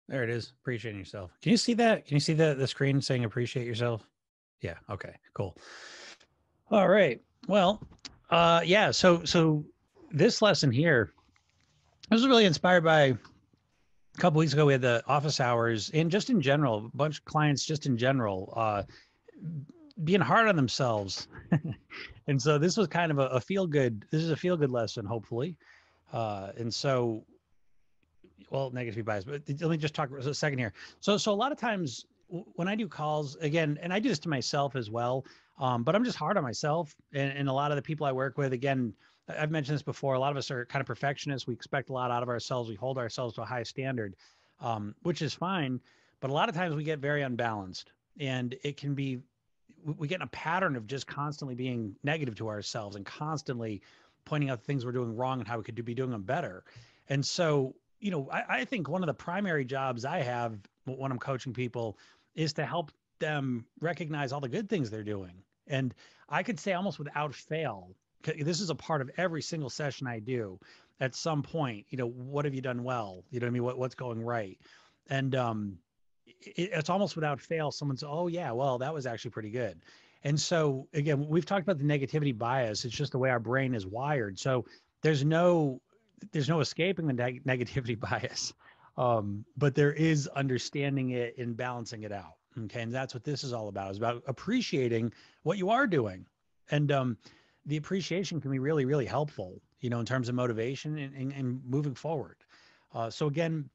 There it is. Appreciating yourself. Can you see that? Can you see the screen saying appreciate yourself? Yeah. Okay. Cool. All right. Well, yeah. So this lesson here, I was really inspired by a couple weeks ago. We had the office hours, and just in general, a bunch of clients, just in general, being hard on themselves. And so this was kind of a feel good. This is a feel good lesson, hopefully. And so well, negative bias, but let me just talk for a second here. So a lot of times when I do calls again, and I do this to myself as well, but I'm just hard on myself and a lot of the people I work with. Again, I've mentioned this before. A lot of us are kind of perfectionists. We expect a lot out of ourselves. We hold ourselves to a high standard, which is fine. But a lot of times we get very unbalanced, and it can be we get in a pattern of just constantly being negative to ourselves and constantly pointing out the things we're doing wrong and how we could be doing them better. And so, I think one of the primary jobs I have when I'm coaching people is to help them recognize all the good things they're doing. And I could say almost without fail, this is a part of every single session I do at some point, what have you done well? You know what I mean? What's going right? And it's almost without fail, someone's, oh yeah, well, that was actually pretty good. And so again, we've talked about the negativity bias. It's just the way our brain is wired. So there's no there's no escaping the negativity bias. But there is understanding it and balancing it out. Okay. And that's what this is all about, is about appreciating what you are doing. And the appreciation can be really, really helpful, in terms of motivation and moving forward. So again,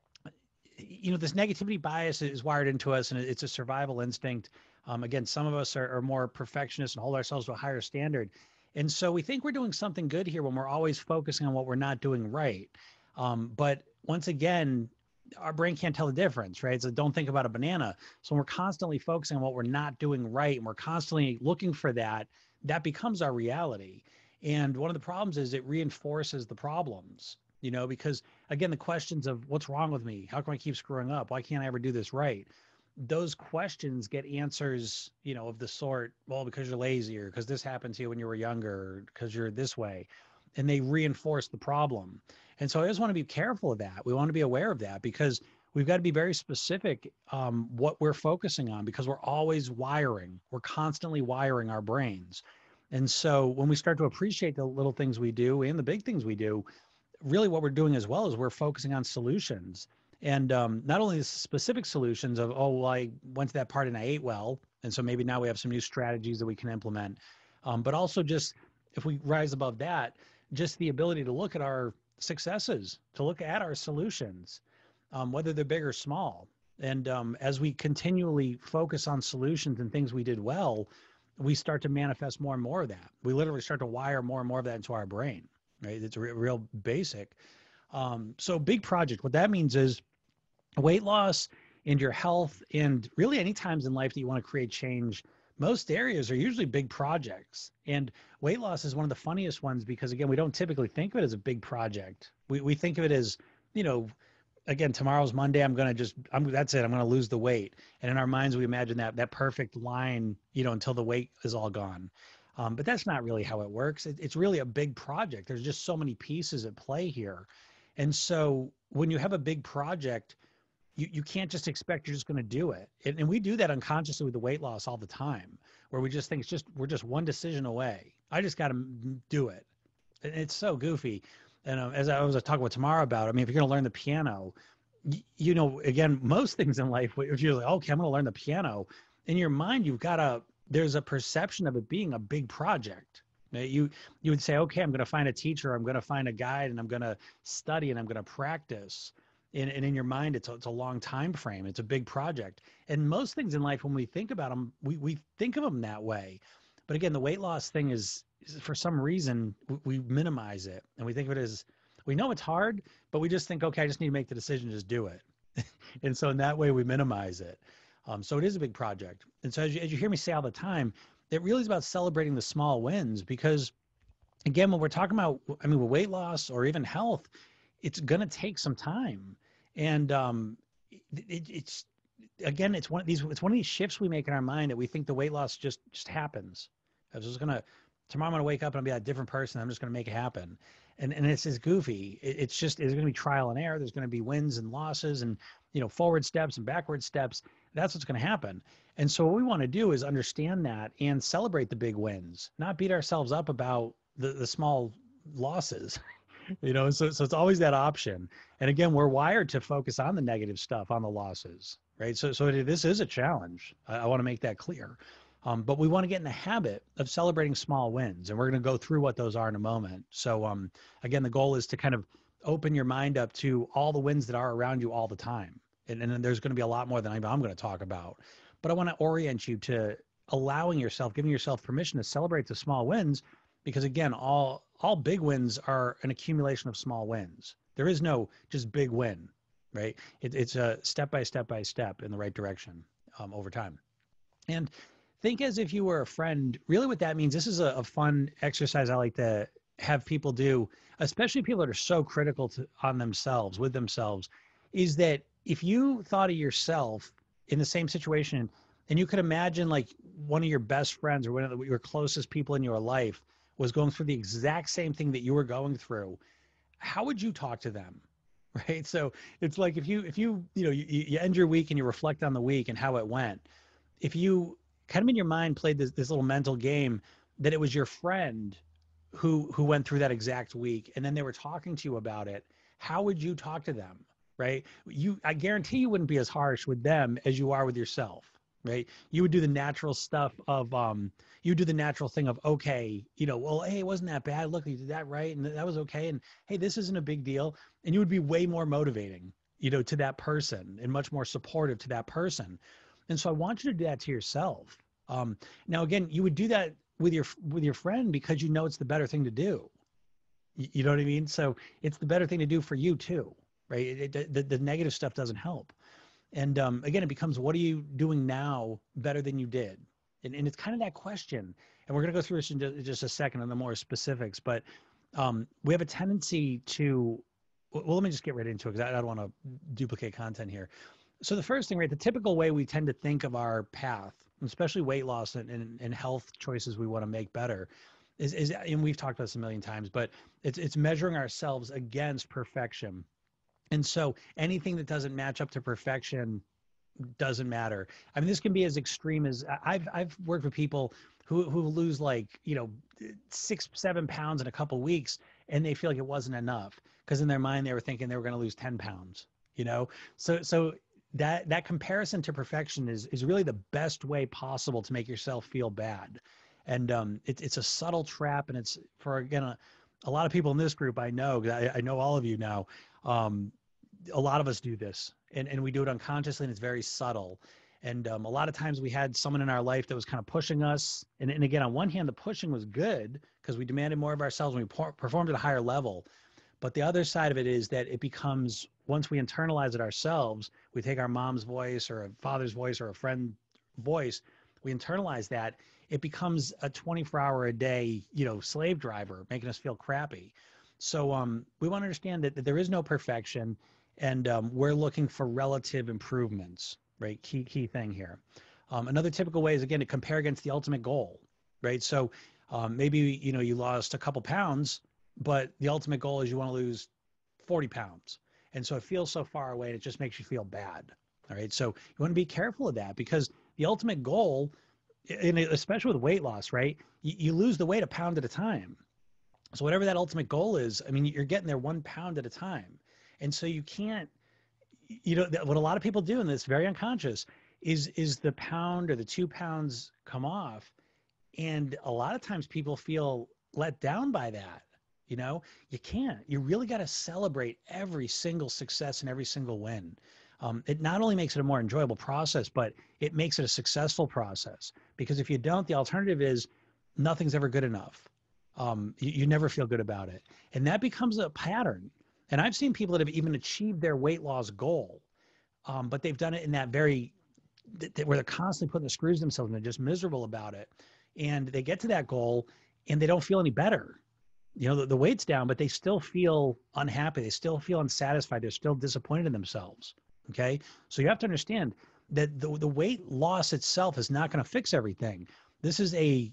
this negativity bias is wired into us and it's a survival instinct. Again, some of us are more perfectionists and hold ourselves to a higher standard. And so we think we're doing something good here when we're always focusing on what we're not doing right. But once again, our brain can't tell the difference, right? So don't think about a banana. So when we're constantly focusing on what we're not doing right and we're constantly looking for that, that becomes our reality. And one of the problems is it reinforces the problems, because again, the questions of what's wrong with me? How come I keep screwing up? Why can't I ever do this right? Those questions get answers, of the sort, well, because you're lazy, or because this happened to you when you were younger, or because you're this way. And they reinforce the problem. And so I just want to be careful of that. We want to be aware of that because we've got to be very specific what we're focusing on, because we're always wiring. We're constantly wiring our brains. And so when we start to appreciate the little things we do and the big things we do, really what we're doing as well is we're focusing on solutions. And not only the specific solutions of, oh, well, I went to that party and I ate well. And so maybe now we have some new strategies that we can implement. But also just if we rise above that, just the ability to look at our successes, to look at our solutions, whether they're big or small. And as we continually focus on solutions and things we did well, we start to manifest more and more of that. We literally start to wire more and more of that into our brain, right? It's real basic. So big project, what that means is weight loss and your health, and really any times in life that you want to create change, most areas are usually big projects. And weight loss is one of the funniest ones because, again, we don't typically think of it as a big project. We think of it as, you know, again, tomorrow's Monday. That's it. I'm going to lose the weight. And in our minds, we imagine that perfect line, until the weight is all gone. But that's not really how it works. It's really a big project. There's just so many pieces at play here. And so when you have a big project, you can't just expect you're just going to do it. And we do that unconsciously with the weight loss all the time, where we just think we're just one decision away. I just got to do it. And it's so goofy. And as I was talking with Tamara about, I mean, if you're going to learn the piano, again, most things in life, if you're like, okay, I'm going to learn the piano, in your mind, there's a perception of it being a big project. You would say, okay, I'm going to find a teacher, I'm going to find a guide, and I'm going to study, and I'm going to practice. And in your mind, it's a long time frame. It's a big project. And most things in life, when we think about them, we think of them that way. But again, the weight loss thing is for some reason, we minimize it. And we think of it as, we know it's hard, but we just think, okay, I just need to make the decision, just do it. And so in that way, we minimize it. So it is a big project. And so as you hear me say all the time, it really is about celebrating the small wins, because again, when we're talking about, I mean, with weight loss or even health, it's going to take some time. And it's again, it's one of these shifts we make in our mind that we think the weight loss just happens. I was just going to tomorrow I'm going to wake up and I'll be a different person. I'm just going to make it happen. And it's as goofy. It's going to be trial and error. There's going to be wins and losses and, forward steps and backward steps. That's what's going to happen. And so what we want to do is understand that and celebrate the big wins, not beat ourselves up about the small losses. So it's always that option. And again, we're wired to focus on the negative stuff, on the losses, right? So this is a challenge. I want to make that clear. But we want to get in the habit of celebrating small wins, and we're going to go through what those are in a moment. So again, the goal is to kind of open your mind up to all the wins that are around you all the time. And then there's going to be a lot more than I'm going to talk about. But I want to orient you to allowing yourself, giving yourself permission to celebrate the small wins, because again, all big wins are an accumulation of small wins. There is no just big win, right? It's a step by step in the right direction over time. And think as if you were a friend. Really what that means, this is a fun exercise I like to have people do, especially people that are so critical on themselves, with themselves, is that if you thought of yourself in the same situation and you could imagine like one of your best friends or one of your closest people in your life was going through the exact same thing that you were going through, how would you talk to them? Right? So it's like if you end your week and you reflect on the week and how it went, if you kind of in your mind played this little mental game that it was your friend who went through that exact week and then they were talking to you about it, how would you talk to them? Right? I guarantee you wouldn't be as harsh with them as you are with yourself, right? You would do the natural stuff of you do the natural thing of, okay, well, hey, it wasn't that bad. Look, you did that right, and that was okay. And hey, this isn't a big deal. And you would be way more motivating, to that person and much more supportive to that person. And so I want you to do that to yourself. Now, again, you would do that with your friend because it's the better thing to do. You know what I mean? So it's the better thing to do for you too, right? The negative stuff doesn't help. And again, it becomes, what are you doing now better than you did? And it's kind of that question. And we're going to go through this in just a second on the more specifics. But we have a tendency to, well, let me just get right into it because I don't want to duplicate content here. So the first thing, right, the typical way we tend to think of our path, especially weight loss and health choices we want to make better, is and we've talked about this a million times, but it's measuring ourselves against perfection. And so anything that doesn't match up to perfection doesn't matter. I mean, this can be as extreme as I've worked with people who lose 6-7 pounds in a couple of weeks, and they feel like it wasn't enough because in their mind they were thinking they were going to lose 10 pounds. So that comparison to perfection is really the best way possible to make yourself feel bad. And it's a subtle trap, and it's for, again, a lot of people in this group I know, I know all of you now. A lot of us do this, and we do it unconsciously, and it's very subtle. And a lot of times we had someone in our life that was kind of pushing us. And again, on one hand, the pushing was good because we demanded more of ourselves and we performed at a higher level. But the other side of it is that it becomes, once we internalize it ourselves, we take our mom's voice or a father's voice or a friend's voice, we internalize that, it becomes a 24-hour-a-day, slave driver, making us feel crappy. So we want to understand that there is no perfection, and we're looking for relative improvements, right? Key thing here. Another typical way is, again, to compare against the ultimate goal, right? So maybe, you lost a couple pounds, but the ultimate goal is you want to lose 40 pounds. And so it feels so far away, and it just makes you feel bad. All right. So you want to be careful of that, because the ultimate goal, and especially with weight loss, right? You lose the weight a pound at a time. So whatever that ultimate goal is, I mean, you're getting there 1 pound at a time. And so you can't, what a lot of people do, and it's very unconscious, is the pound or the 2 pounds come off. And a lot of times people feel let down by that. You can't. You really got to celebrate every single success and every single win. It not only makes it a more enjoyable process, but it makes it a successful process. Because if you don't, the alternative is nothing's ever good enough. You never feel good about it. And that becomes a pattern. And I've seen people that have even achieved their weight loss goal, but they've done it in that where they're constantly putting the screws themselves and they're just miserable about it. And they get to that goal and they don't feel any better. The weight's down, but they still feel unhappy. They still feel unsatisfied. They're still disappointed in themselves. Okay. So you have to understand that the weight loss itself is not going to fix everything. This is a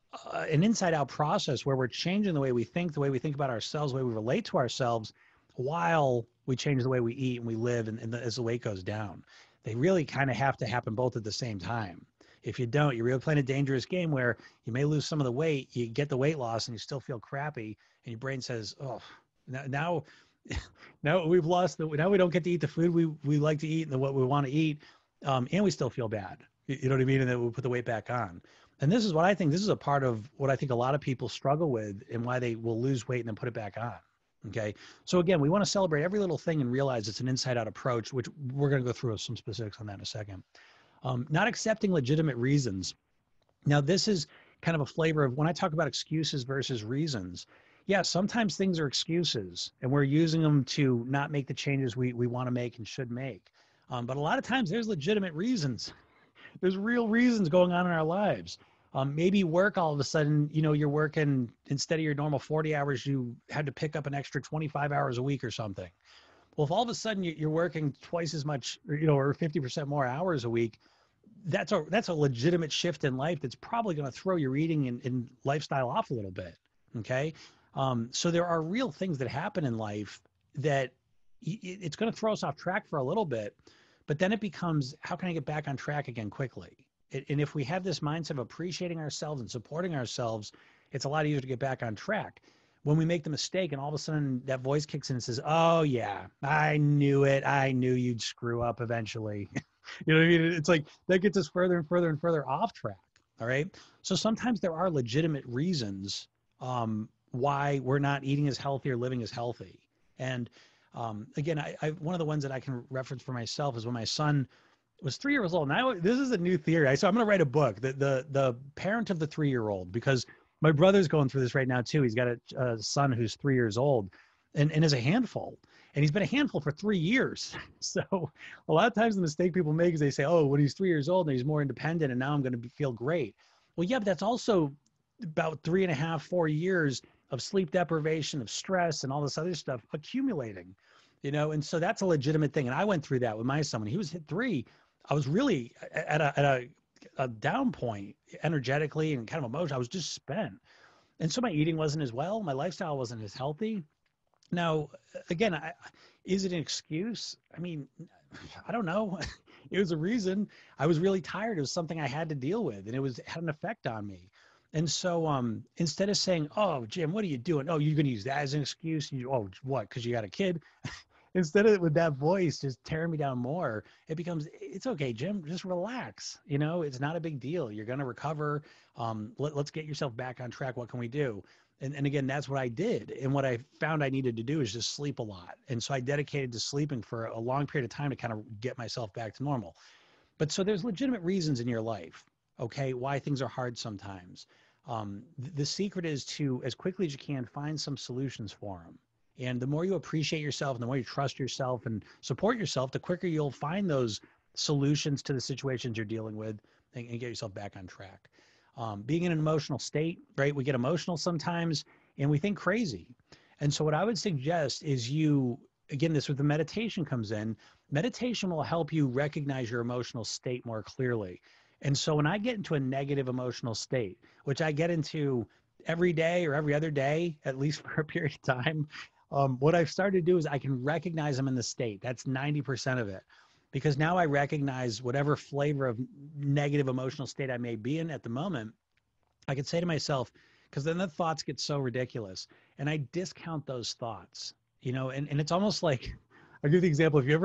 an inside out process where we're changing the way we think, the way we think about ourselves, the way we relate to ourselves, while we change the way we eat and we live, and as the weight goes down. They really kind of have to happen both at the same time. If you don't, you're really playing a dangerous game where you may lose some of the weight, you get the weight loss, and you still feel crappy, and your brain says, "Oh, now, now we've lost the. Now we don't get to eat the food we like to eat and what we want to eat, and we still feel bad. You know what I mean? And then we put the weight back on. And this is what I think. This is a part of what I think a lot of people struggle with, and why they will lose weight and then put it back on. Okay. So again, we want to celebrate every little thing and realize it's an inside out approach, which we're going to go through some specifics on that in a second. Not accepting legitimate reasons. Now, this is kind of a flavor of when I talk about excuses versus reasons. Yeah, sometimes things are excuses and we're using them to not make the changes we want to make and should make. But a lot of times there's legitimate reasons. There's real reasons going on in our lives. Maybe work all of a sudden, you're working, instead of your normal 40 hours, you had to pick up an extra 25 hours a week or something. Well, if all of a sudden you're working twice as much, or 50% more hours a week, that's a legitimate shift in life that's probably going to throw your eating and lifestyle off a little bit. Okay. So there are real things that happen in life that it's going to throw us off track for a little bit, but then it becomes, how can I get back on track again quickly? And if we have this mindset of appreciating ourselves and supporting ourselves, it's a lot easier to get back on track. When we make the mistake and all of a sudden that voice kicks in and says, "Oh yeah, I knew it. I knew you'd screw up eventually." You know what I mean? It's like that gets us further and further and further off track. All right. So sometimes there are legitimate reasons why we're not eating as healthy or living as healthy. And again, I one of the ones that I can reference for myself is when my son was 3 years old. Now this is a new theory. So I'm going to write a book, the parent of the 3-year-old, because my brother's going through this right now too. He's got a son who's 3 years old and is a handful. And he's been a handful for 3 years. So a lot of times the mistake people make is they say, oh, when he's 3 years old and he's more independent and now I'm going to feel great. Well, yeah, but that's also about 3.5, 4 years of sleep deprivation, of stress, and all this other stuff accumulating, and so that's a legitimate thing. And I went through that with my son. When he was hit 3, I was really at a down point energetically and kind of emotional. I was just spent. And so my eating wasn't as well. My lifestyle wasn't as healthy. Now, again, is it an excuse? I mean, I don't know. It was a reason. I was really tired. It was something I had to deal with, and it had an effect on me. And so instead of saying, "Oh, Jim, what are you doing? Oh, you're going to use that as an excuse." Oh, what? Because you got a kid? Instead of with that voice just tearing me down more, it becomes, it's okay, Jim, just relax. It's not a big deal. You're going to recover. Let's get yourself back on track. What can we do? And again, that's what I did. And what I found I needed to do is just sleep a lot. And so I dedicated to sleeping for a long period of time to kind of get myself back to normal. But so there's legitimate reasons in your life, okay, why things are hard sometimes. The secret is to, as quickly as you can, find some solutions for them. And the more you appreciate yourself and the more you trust yourself and support yourself, the quicker you'll find those solutions to the situations you're dealing with and get yourself back on track. Being in an emotional state, right? We get emotional sometimes and we think crazy. And so what I would suggest is again, this is where the meditation comes in. Meditation will help you recognize your emotional state more clearly. And so when I get into a negative emotional state, which I get into every day or every other day, at least for a period of time, what I've started to do is I can recognize them in the state. That's 90% of it. Because now I recognize whatever flavor of negative emotional state I may be in at the moment, I could say to myself, because then the thoughts get so ridiculous, and I discount those thoughts, and it's almost like, I'll give the example. If you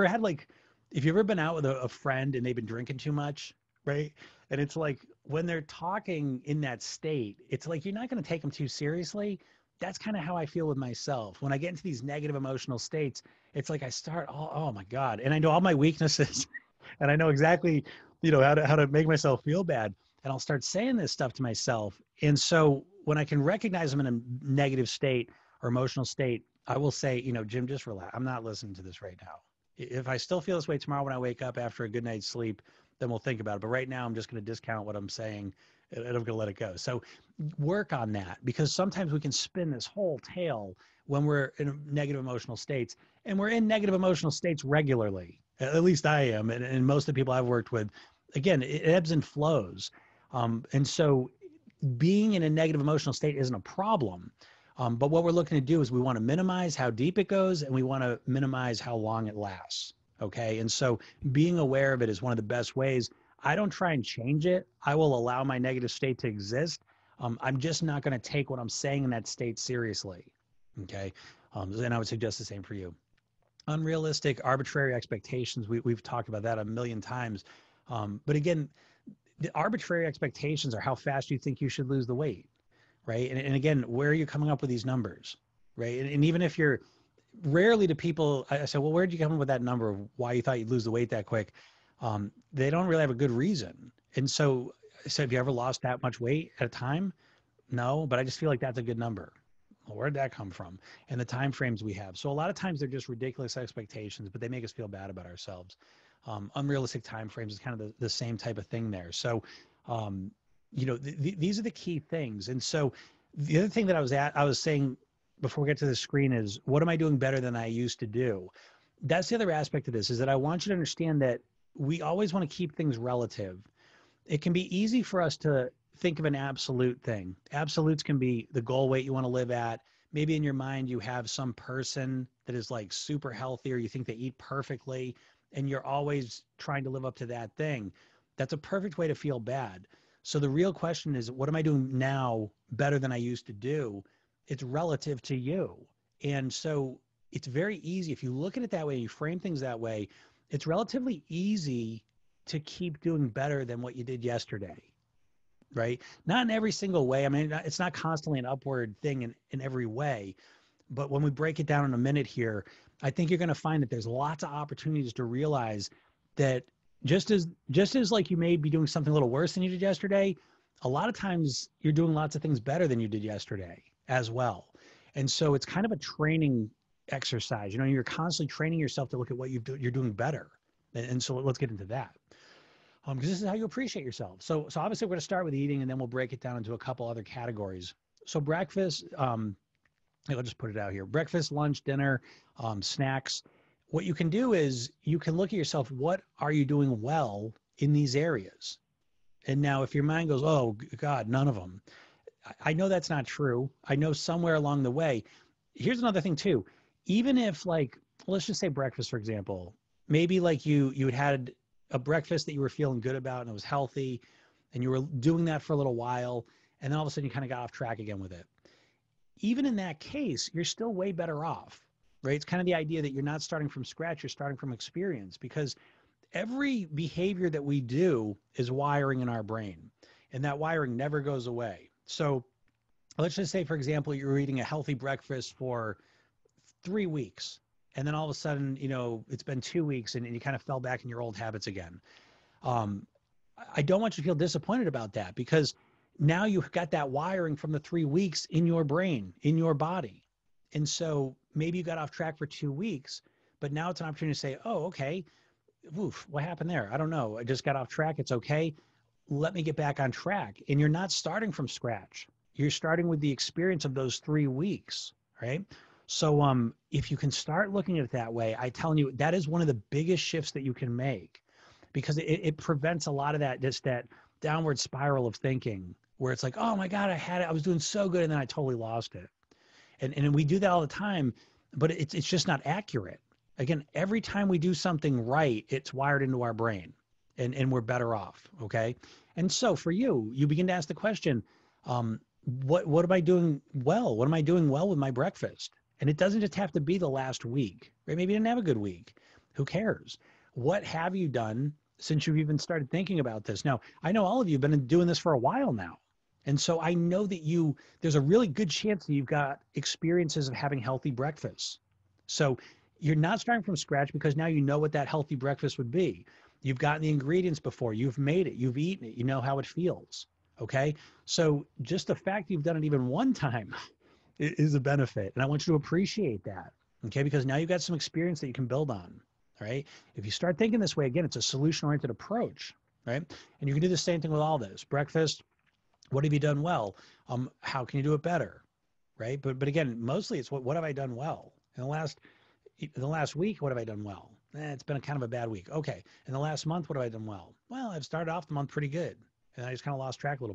ever been out with a friend and they've been drinking too much, right? And it's like, when they're talking in that state, it's like, you're not going to take them too seriously. That's kind of how I feel with myself. When I get into these negative emotional states, it's like I start, oh my God. And I know all my weaknesses and I know exactly, how to make myself feel bad. And I'll start saying this stuff to myself. And so when I can recognize them in a negative state or emotional state, I will say, Jim, just relax. I'm not listening to this right now. If I still feel this way tomorrow when I wake up after a good night's sleep, then we'll think about it. But right now I'm just going to discount what I'm saying and I'm going to let it go. So work on that, because sometimes we can spin this whole tale when we're in negative emotional states, and we're in negative emotional states regularly. At least I am. And most of the people I've worked with, again, it ebbs and flows. And so, being in a negative emotional state isn't a problem. But what we're looking to do is we want to minimize how deep it goes, and we want to minimize how long it lasts. Okay. And so being aware of it is one of the best ways. I don't try and change it. I will allow my negative state to exist. I'm just not going to take what I'm saying in that state seriously. Okay. And I would suggest the same for you. Unrealistic, arbitrary expectations. We've talked about that a million times. But again, the arbitrary expectations are how fast you think you should lose the weight, right? And again, where are you coming up with these numbers, right? And even if you're rarely do people, I said, well, where did you come up with that number of why you thought you'd lose the weight that quick? They don't really have a good reason. And so I said, have you ever lost that much weight at a time? No, but I just feel like that's a good number. Well, where'd that come from? And the time frames we have. So a lot of times they're just ridiculous expectations, but they make us feel bad about ourselves. Unrealistic time frames is kind of the same type of thing there. So, these are the key things. And so the other thing that I was saying before we get to the screen is, what am I doing better than I used to do? That's the other aspect of this, is that I want you to understand that we always want to keep things relative. It can be easy for us to think of an absolute thing. Absolutes can be the goal weight you want to live at. Maybe in your mind, you have some person that is like super healthy, or you think they eat perfectly, and you're always trying to live up to that thing. That's a perfect way to feel bad. So the real question is, what am I doing now better than I used to do? It's relative to you. And so it's very easy. If you look at it that way, you frame things that way, it's relatively easy to keep doing better than what you did yesterday, right? Not in every single way. I mean, it's not constantly an upward thing in every way. But when we break it down in a minute here, I think you're going to find that there's lots of opportunities to realize that just as like you may be doing something a little worse than you did yesterday, a lot of times you're doing lots of things better than you did yesterday as well. And so it's kind of a training exercise. You're constantly training yourself to look at what you're doing better. And so let's get into that. Because this is how you appreciate yourself. So obviously we're going to start with eating, and then we'll break it down into a couple other categories. So breakfast, I'll just put it out here. Breakfast, lunch, dinner, snacks. What you can do is you can look at yourself. What are you doing well in these areas? And now if your mind goes, oh God, none of them. I know that's not true. I know somewhere along the way. Here's another thing too. Even if, like, let's just say breakfast, for example, maybe like you had a breakfast that you were feeling good about and it was healthy, and you were doing that for a little while, and then all of a sudden you kind of got off track again with it. Even in that case, you're still way better off, right? It's kind of the idea that you're not starting from scratch, you're starting from experience, because every behavior that we do is wiring in our brain, and that wiring never goes away. So let's just say, for example, you're eating a healthy breakfast for 3 weeks, and then all of a sudden, it's been 2 weeks and you kind of fell back in your old habits again. I don't want you to feel disappointed about that, because now you've got that wiring from the 3 weeks in your brain, in your body. And so maybe you got off track for 2 weeks, but now it's an opportunity to say, oh, okay, oof, what happened there? I don't know. I just got off track. It's okay. Let me get back on track. And you're not starting from scratch. You're starting with the experience of those 3 weeks, right? So if you can start looking at it that way, I'm telling you, that is one of the biggest shifts that you can make, because it prevents a lot of that, just that downward spiral of thinking where it's like, oh my God, I had it. I was doing so good, and then I totally lost it. And we do that all the time, but it's just not accurate. Again, every time we do something right, it's wired into our brain, and we're better off. Okay. And so for you begin to ask the question, what am I doing well? What am I doing well with my breakfast? And it doesn't just have to be the last week, right? Maybe you didn't have a good week. Who cares? What have you done since you've even started thinking about this? Now, I know all of you have been doing this for a while now. And so I know that there's a really good chance that you've got experiences of having healthy breakfasts. So you're not starting from scratch, because now you know what that healthy breakfast would be. You've gotten the ingredients before, you've made it, you've eaten it, you know how it feels. Okay. So just the fact you've done it even one time is a benefit. And I want you to appreciate that. Okay. Because now you've got some experience that you can build on. All right. If you start thinking this way, again, it's a solution-oriented approach, right? And you can do the same thing with all this. Breakfast, what have you done well? How can you do it better? Right. But again, mostly it's what have I done well? In the last week, what have I done well? It's been kind of a bad week. Okay. In the last month, what have I done well? Well, I've started off the month pretty good, and I just kind of lost track a little bit.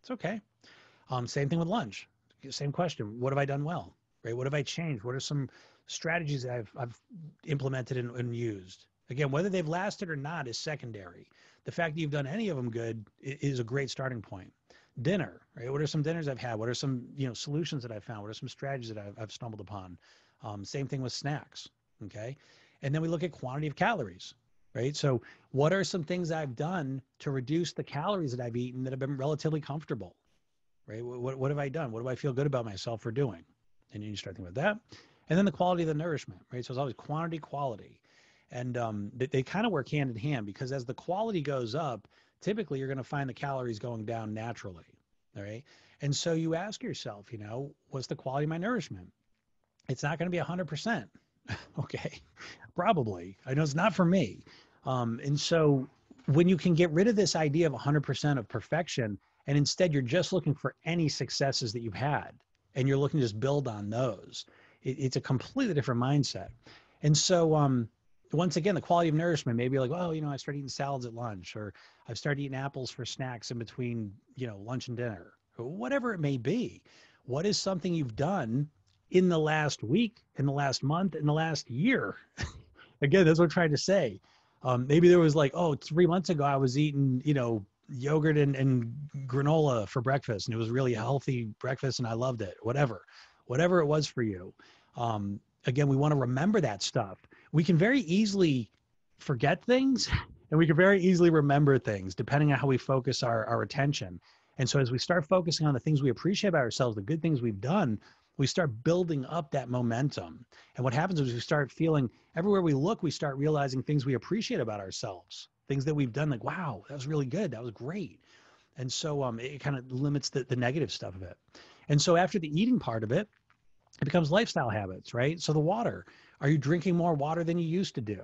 It's okay. Same thing with lunch. Same question. What have I done well? Right? What have I changed? What are some strategies that I've implemented and used? Again, whether they've lasted or not is secondary. The fact that you've done any of them good is a great starting point. Dinner, right? What are some dinners I've had? What are some solutions that I've found? What are some strategies that I've stumbled upon? Same thing with snacks. Okay, and then we look at quantity of calories, right? So what are some things I've done to reduce the calories that I've eaten that have been relatively comfortable? Right? What have I done? What do I feel good about myself for doing? And you start thinking about that. And then the quality of the nourishment, right? So it's always quantity, quality. And they kind of work hand in hand, because as the quality goes up, typically you're going to find the calories going down naturally. All right. And so you ask yourself, what's the quality of my nourishment? It's not going to be 100%. Okay. Probably. I know it's not for me. And so when you can get rid of this idea of 100% of perfection, and instead you're just looking for any successes that you've had, and you're looking to just build on those, it's a completely different mindset. And so once again, the quality of nourishment, maybe like, oh, I started eating salads at lunch, or I've started eating apples for snacks in between, lunch and dinner, or whatever it may be. What is something you've done in the last week, in the last month, in the last year? Again, that's what I'm trying to say. Maybe there was like, oh, 3 months ago, I was eating, yogurt and granola for breakfast, and it was really a healthy breakfast and I loved it. Whatever it was for you. Again, we want to remember that stuff. We can very easily forget things, and we can very easily remember things depending on how we focus our attention. And so as we start focusing on the things we appreciate about ourselves, the good things we've done, we start building up that momentum. And what happens is we start feeling, everywhere we look, we start realizing things we appreciate about ourselves, things that we've done, like, wow, that was really good. That was great. And so it kind of limits the negative stuff of it. And so after the eating part of it, it becomes lifestyle habits, right? So the water, are you drinking more water than you used to do?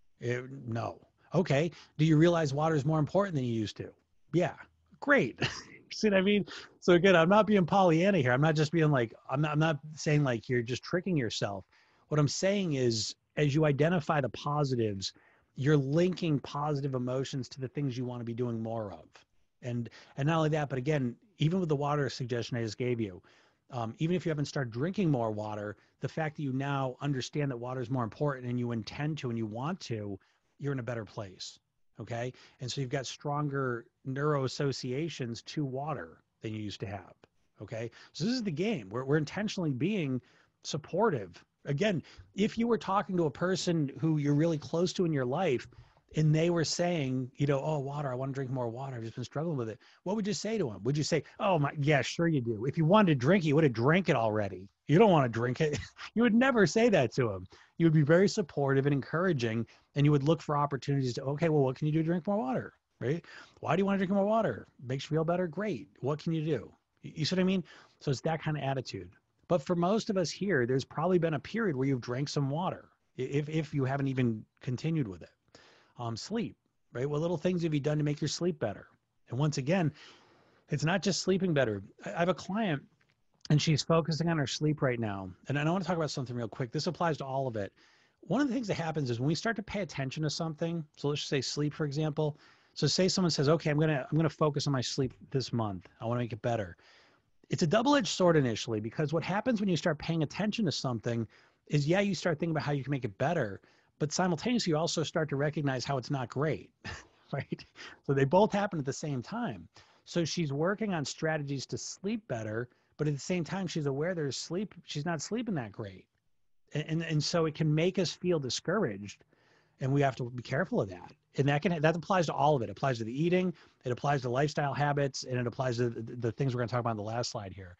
No. Okay. Do you realize water is more important than you used to? Yeah. Great. See what I mean? So again, I'm not being Pollyanna here. I'm not just being like, I'm not saying like you're just tricking yourself. What I'm saying is, as you identify the positives, you're linking positive emotions to the things you want to be doing more of. And not only that, but again, even with the water suggestion I just gave you, even if you haven't started drinking more water, the fact that you now understand that water is more important and you intend to and you want to, you're in a better place. Okay. And so you've got stronger neuro associations to water than you used to have. Okay. So this is the game. We're intentionally being supportive. Again, if you were talking to a person who you're really close to in your life, and they were saying, oh, water, I want to drink more water, I've just been struggling with it, what would you say to them? Would you say, oh my, yeah, sure you do. If you wanted to drink it, you would have drank it already. You don't want to drink it. You would never say that to them. You would be very supportive and encouraging, and you would look for opportunities to, okay, well, what can you do to drink more water, right? Why do you want to drink more water? Makes you feel better? Great. What can you do? You see what I mean? So it's that kind of attitude. But for most of us here, there's probably been a period where you've drank some water, if you haven't even continued with it. Sleep, right? What little things have you done to make your sleep better? And once again, it's not just sleeping better. I have a client, and she's focusing on her sleep right now. And I want to talk about something real quick. This applies to all of it. One of the things that happens is when we start to pay attention to something, so let's just say sleep, for example. So say someone says, okay, I'm gonna focus on my sleep this month. I want to make it better. It's a double-edged sword initially, because what happens when you start paying attention to something is, yeah, you start thinking about how you can make it better, but simultaneously you also start to recognize how it's not great, right? So they both happen at the same time. So she's working on strategies to sleep better, but at the same time, she's aware she's not sleeping that great. And so it can make us feel discouraged, and we have to be careful of that. And that applies to all of it. It applies to the eating, it applies to lifestyle habits, and it applies to the things we're going to talk about on the last slide here.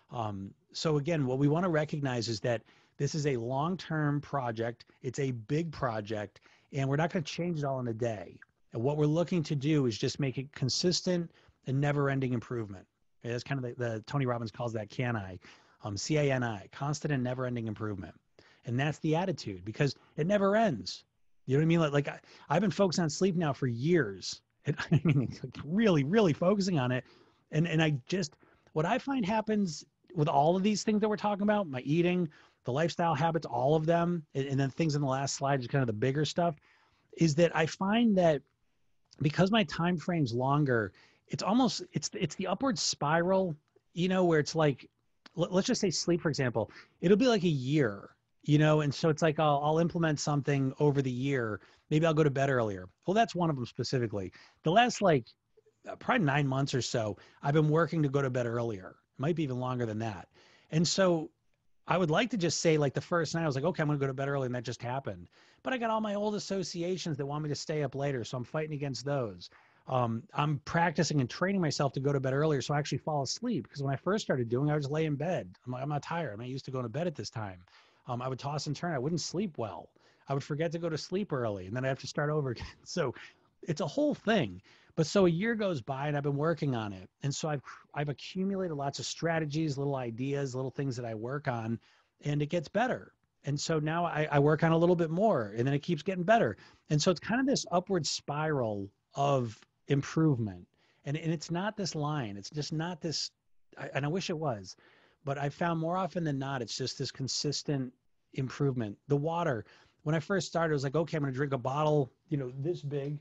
So again, what we want to recognize is that this is a long-term project. It's a big project, and we're not going to change it all in a day. And what we're looking to do is just make it consistent and never-ending improvement. Okay, that's kind of the Tony Robbins calls that CANI, CANI, constant and never-ending improvement. And that's the attitude, because it never ends. You know what I mean? Like I've been focused on sleep now for years. And I mean, really, really focusing on it. And what I find happens with all of these things that we're talking about, my eating, the lifestyle habits, all of them, and then things in the last slide is kind of the bigger stuff, is that I find that because my time frame's longer, it's almost, it's the upward spiral, where it's like, let's just say sleep, for example, it'll be like a year, and so it's like I'll implement something over the year. Maybe I'll go to bed earlier. Well, that's one of them specifically. The last like probably 9 months or so, I've been working to go to bed earlier. It might be even longer than that. And so I would like to just say like the first night I was like, okay, I'm going to go to bed early, and that just happened. But I got all my old associations that want me to stay up later. So I'm fighting against those. I'm practicing and training myself to go to bed earlier so I actually fall asleep. Because when I first started doing it, I would just lay in bed. I'm like, I'm not tired. I'm not used to going to bed at this time. I would toss and turn. I wouldn't sleep well. I would forget to go to sleep early, and then I have to start over again. So it's a whole thing. But so a year goes by and I've been working on it. And so I've accumulated lots of strategies, little ideas, little things that I work on, and it gets better. And so now I work on a little bit more, and then it keeps getting better. And so it's kind of this upward spiral of improvement. And it's not this line. It's just not this, and I wish it was, but I found more often than not, it's just this consistent improvement. The water, when I first started, I was like, okay, I'm going to drink a bottle, this big,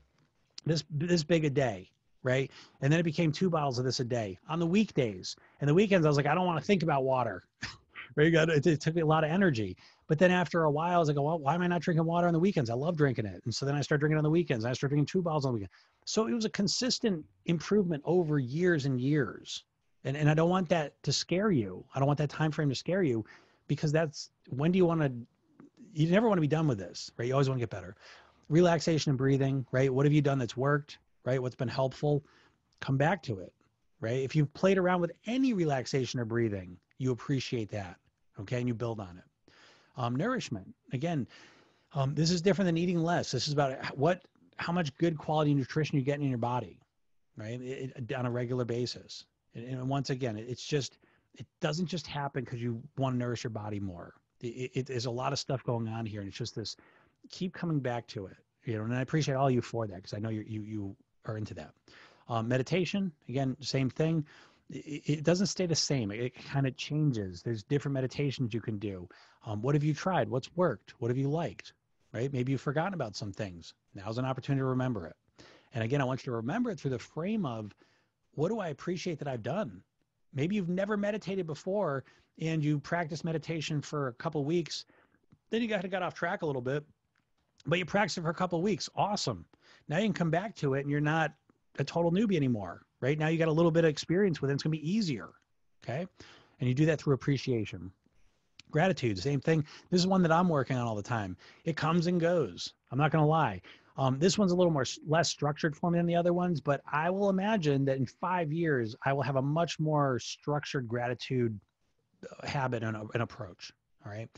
this big a day, right? And then it became 2 bottles of this a day on the weekdays. And the weekends, I was like, I don't want to think about water. Right? It took me a lot of energy. But then after a while, I was like, well, why am I not drinking water on the weekends? I love drinking it. And so then I started drinking it on the weekends. I started drinking 2 bottles on the weekend. So it was a consistent improvement over years and years. And I don't want that to scare you. I don't want that time frame to scare you, because when do you want to, you never want to be done with this, right? You always want to get better. Relaxation and breathing, right? What have you done that's worked, right? What's been helpful? Come back to it, right? If you've played around with any relaxation or breathing, you appreciate that, okay? And you build on it. Nourishment, again, this is different than eating less. This is about how much good quality nutrition you're getting in your body, right? On a regular basis. And once again, it doesn't just happen because you want to nourish your body more. There's a lot of stuff going on here, and it's just this, keep coming back to it, and I appreciate all you for that, because I know you are into that. Meditation, again, same thing. It doesn't stay the same. It kind of changes. There's different meditations you can do. What have you tried? What's worked? What have you liked? Right? Maybe you've forgotten about some things. Now's an opportunity to remember it. And again, I want you to remember it through the frame of, what do I appreciate that I've done? Maybe you've never meditated before, and you practice meditation for a couple of weeks. Then you got off track a little bit, but you practice it for a couple of weeks. Awesome. Now you can come back to it, and you're not a total newbie anymore, right? Now you got a little bit of experience with it. It's going to be easier. Okay. And you do that through appreciation. Gratitude, same thing. This is one that I'm working on all the time. It comes and goes. I'm not going to lie. This one's a little less structured for me than the other ones, but I will imagine that in 5 years, I will have a much more structured gratitude habit and approach. All right.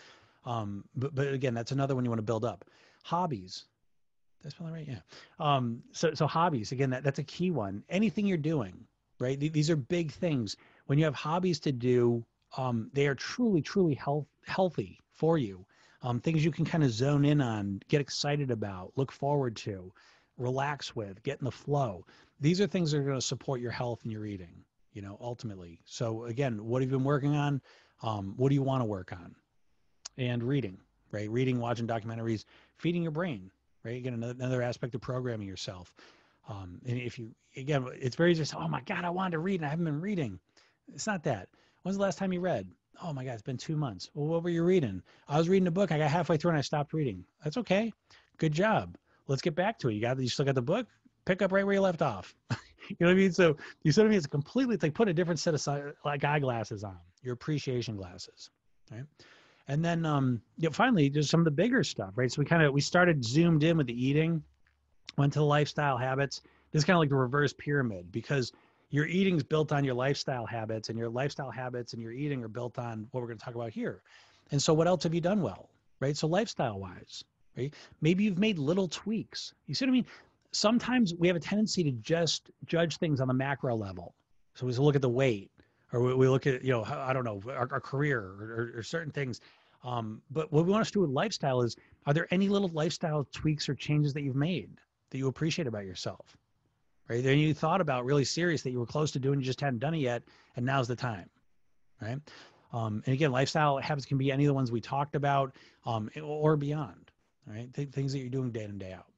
But again, that's another one you want to build up. Hobbies. That's probably right. Yeah. So hobbies, again, that's a key one. Anything you're doing, right? These are big things. When you have hobbies to do, they are truly, truly healthy for you. Things you can kind of zone in on, get excited about, look forward to, relax with, get in the flow. These are things that are going to support your health and your eating, ultimately. So again, what have you been working on? What do you want to work on? And reading, right? Reading, watching documentaries, feeding your brain, right? Again, another aspect of programming yourself. And if you, again, it's very just, oh my God, I wanted to read and I haven't been reading. It's not that. When's the last time you read? Oh my God, it's been 2 months. Well, what were you reading? I was reading a book. I got halfway through and I stopped reading. That's okay. Good job. Let's get back to it. You still got the book? Pick up right where you left off. You know what I mean? So you see what I mean? It's completely, it's like put a different set of eyeglasses on, your appreciation glasses, right? And then finally, there's some of the bigger stuff, right? So we started zoomed in with the eating, went to the lifestyle habits. This is kind of like the reverse pyramid, because your eating is built on your lifestyle habits, and your lifestyle habits and your eating are built on what we're going to talk about here. And so what else have you done well, right? So lifestyle wise, right? Maybe you've made little tweaks. You see what I mean? Sometimes we have a tendency to just judge things on the macro level. So we look at the weight, or we look at, I don't know, our career or certain things. But what we want us to do with lifestyle is, are there any little lifestyle tweaks or changes that you've made that you appreciate about yourself? Right? Then you thought about really serious that you were close to doing, you just hadn't done it yet, and now's the time, right? And again, lifestyle habits can be any of the ones we talked about, or beyond, right? Things that you're doing day in and day out.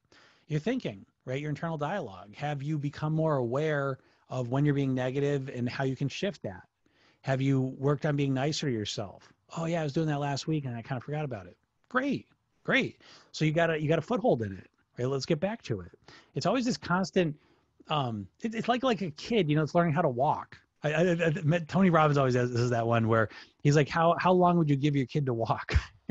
Your thinking, right? Your internal dialogue. Have you become more aware of when you're being negative and how you can shift that? Have you worked on being nicer to yourself? Oh yeah, I was doing that last week and I kind of forgot about it. Great, great. So you got a foothold in it. Right? Let's get back to it. It's always this constant. It's like a kid, it's learning how to walk. Tony Robbins always says that one where he's like, how long would you give your kid to walk?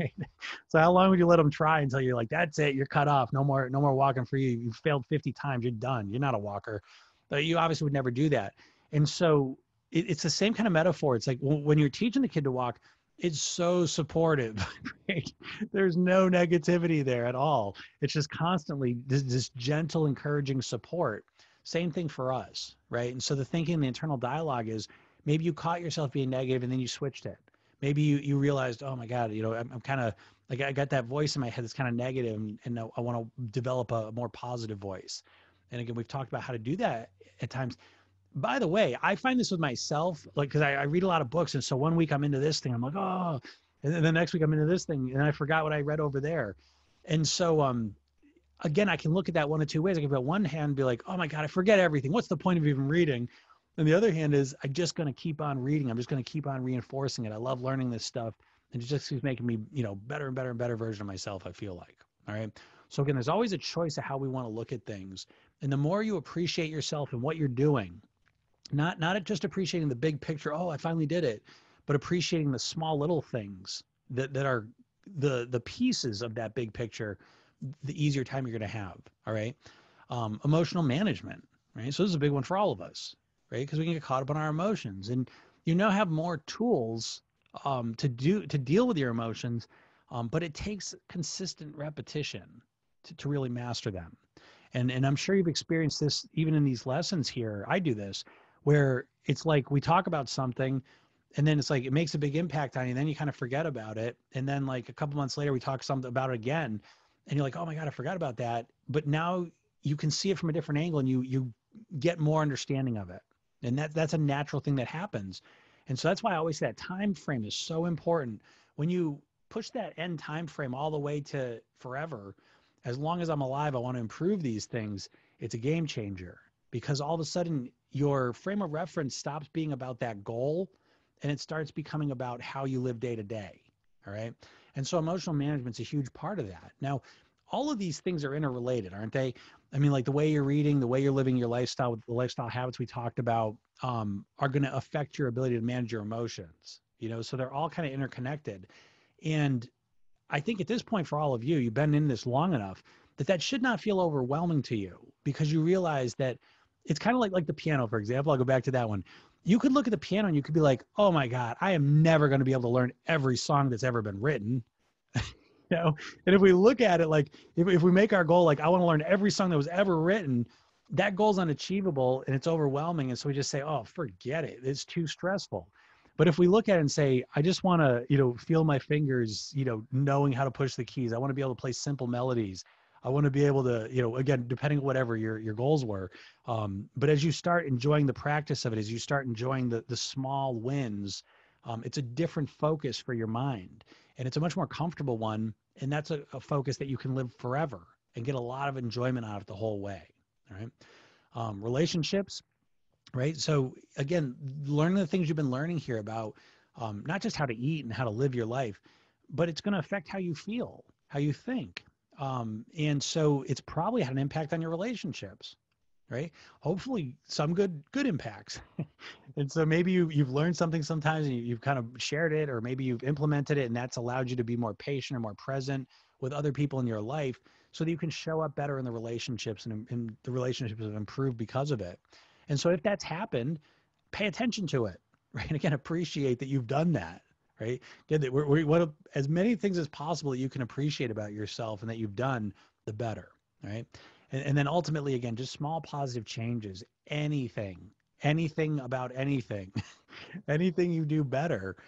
So how long would you let them try until you're like, that's it, you're cut off, no more walking for you. You've failed 50 times, you're done. You're not a walker. But you obviously would never do that. And so it's the same kind of metaphor. It's like when you're teaching the kid to walk, it's so supportive. Right? There's no negativity there at all. It's just constantly this gentle, encouraging support. Same thing for us, right? And so the thinking, the internal dialogue is maybe you caught yourself being negative and then you switched it. Maybe you realized, oh my God, I'm kind of like, I got that voice in my head that's kind of negative, and I want to develop a more positive voice. And again, we've talked about how to do that at times. By the way, I find this with myself, like, because I read a lot of books. And so one week I'm into this thing, I'm like, oh, and then the next week I'm into this thing, and I forgot what I read over there. And so, again, I can look at that one of two ways. I can, on one hand, be like, oh my God, I forget everything. What's the point of even reading? And the other hand is, I'm just going to keep on reading. I'm just going to keep on reinforcing it. I love learning this stuff. And it just keeps making me, better and better and better version of myself, I feel like. All right. So again, there's always a choice of how we want to look at things. And the more you appreciate yourself and what you're doing, not just appreciating the big picture, oh, I finally did it, but appreciating the small little things that are the pieces of that big picture, the easier time you're going to have. All right. Emotional management, right? So this is a big one for all of us, right? Because we can get caught up on our emotions, and have more tools to deal with your emotions, but it takes consistent repetition to really master them. And I'm sure you've experienced this even in these lessons here. I do this, where it's like we talk about something, and then it's like it makes a big impact on you, and then you kind of forget about it, and then like a couple months later we talk something about it again, and you're like, oh my God, I forgot about that. But now you can see it from a different angle, and you get more understanding of it. And that's a natural thing that happens. And so that's why I always say that time frame is so important. When you push that end time frame all the way to forever, as long as I'm alive, I want to improve these things. It's a game changer, because all of a sudden your frame of reference stops being about that goal, and it starts becoming about how you live day to day. All right. And so emotional management's a huge part of that. Now, all of these things are interrelated, aren't they? I mean, like the way you're reading, the way you're living your lifestyle, the lifestyle habits we talked about, are going to affect your ability to manage your emotions, so they're all kind of interconnected. And I think at this point, for all of you, you've been in this long enough that should not feel overwhelming to you, because you realize that it's kind of like the piano, for example. I'll go back to that one. You could look at the piano and you could be like, oh my God, I am never going to be able to learn every song that's ever been written. And if we look at it, like if we make our goal, like I want to learn every song that was ever written, that goal's unachievable and it's overwhelming. And so we just say, oh, forget it. It's too stressful. But if we look at it and say, I just want to, feel my fingers, knowing how to push the keys. I want to be able to play simple melodies. I want to be able to, again, depending on whatever your goals were. But as you start enjoying the practice of it, as you start enjoying the small wins, it's a different focus for your mind, and it's a much more comfortable one. And that's a focus that you can live forever and get a lot of enjoyment out of the whole way. All right. Relationships, right? So again, learning the things you've been learning here about, not just how to eat and how to live your life, but it's going to affect how you feel, how you think. And so it's probably had an impact on your relationships, right? Hopefully some good impacts. And so maybe you've learned something sometimes, and you've kind of shared it, or maybe you've implemented it, and that's allowed you to be more patient or more present with other people in your life, so that you can show up better in the relationships, and the relationships have improved because of it. And so if that's happened, pay attention to it, right? And again, appreciate that you've done that, right? Again, that we want as many things as possible that you can appreciate about yourself and that you've done, the better, right? And then ultimately, again, just small positive changes, anything about anything, anything you do better,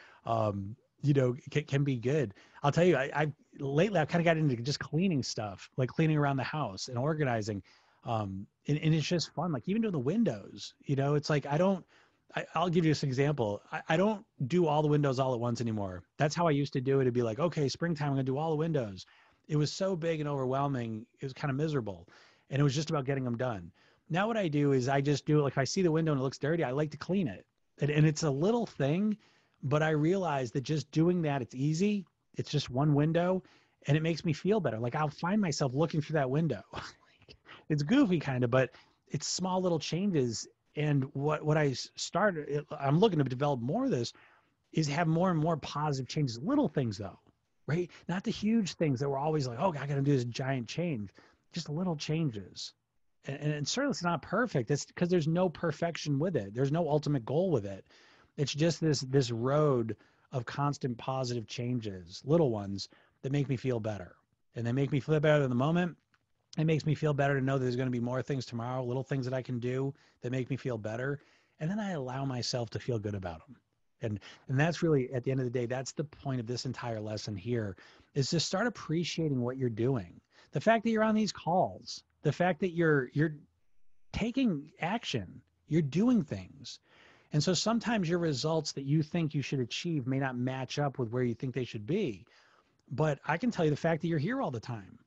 can be good. I'll tell you, lately I've kind of got into just cleaning stuff, like cleaning around the house and organizing. And it's just fun. Like even doing the windows, it's like, I'll give you this example. I don't do all the windows all at once anymore. That's how I used to do it. It'd be like, okay, springtime, I'm going to do all the windows. It was so big and overwhelming. It was kind of miserable. and it was just about getting them done. Now what I do is I just do, like, if I see the window and it looks dirty, I like to clean it. And it's a little thing, but I realize that just doing that, it's easy. It's just one window and it makes me feel better. Like I'll find myself looking through that window. It's goofy kind of, but it's small little changes. And what I started, I'm looking to develop more of this, is have more and more positive changes. Little things though, right? Not the huge things that we're always like, oh, I got to do this giant change. Just little changes. And certainly it's not perfect. It's because there's no perfection with it. There's no ultimate goal with it. It's just this road of constant positive changes, little ones that make me feel better. And they make me feel better in the moment. It makes me feel better to know that there's going to be more things tomorrow, little things that I can do that make me feel better. And then I allow myself to feel good about them. And that's really, at the end of the day, that's the point of this entire lesson here, is to start appreciating what you're doing. The fact that you're on these calls, the fact that you're taking action, you're doing things. And so sometimes your results that you think you should achieve may not match up with where you think they should be. But I can tell you the fact that you're here all the time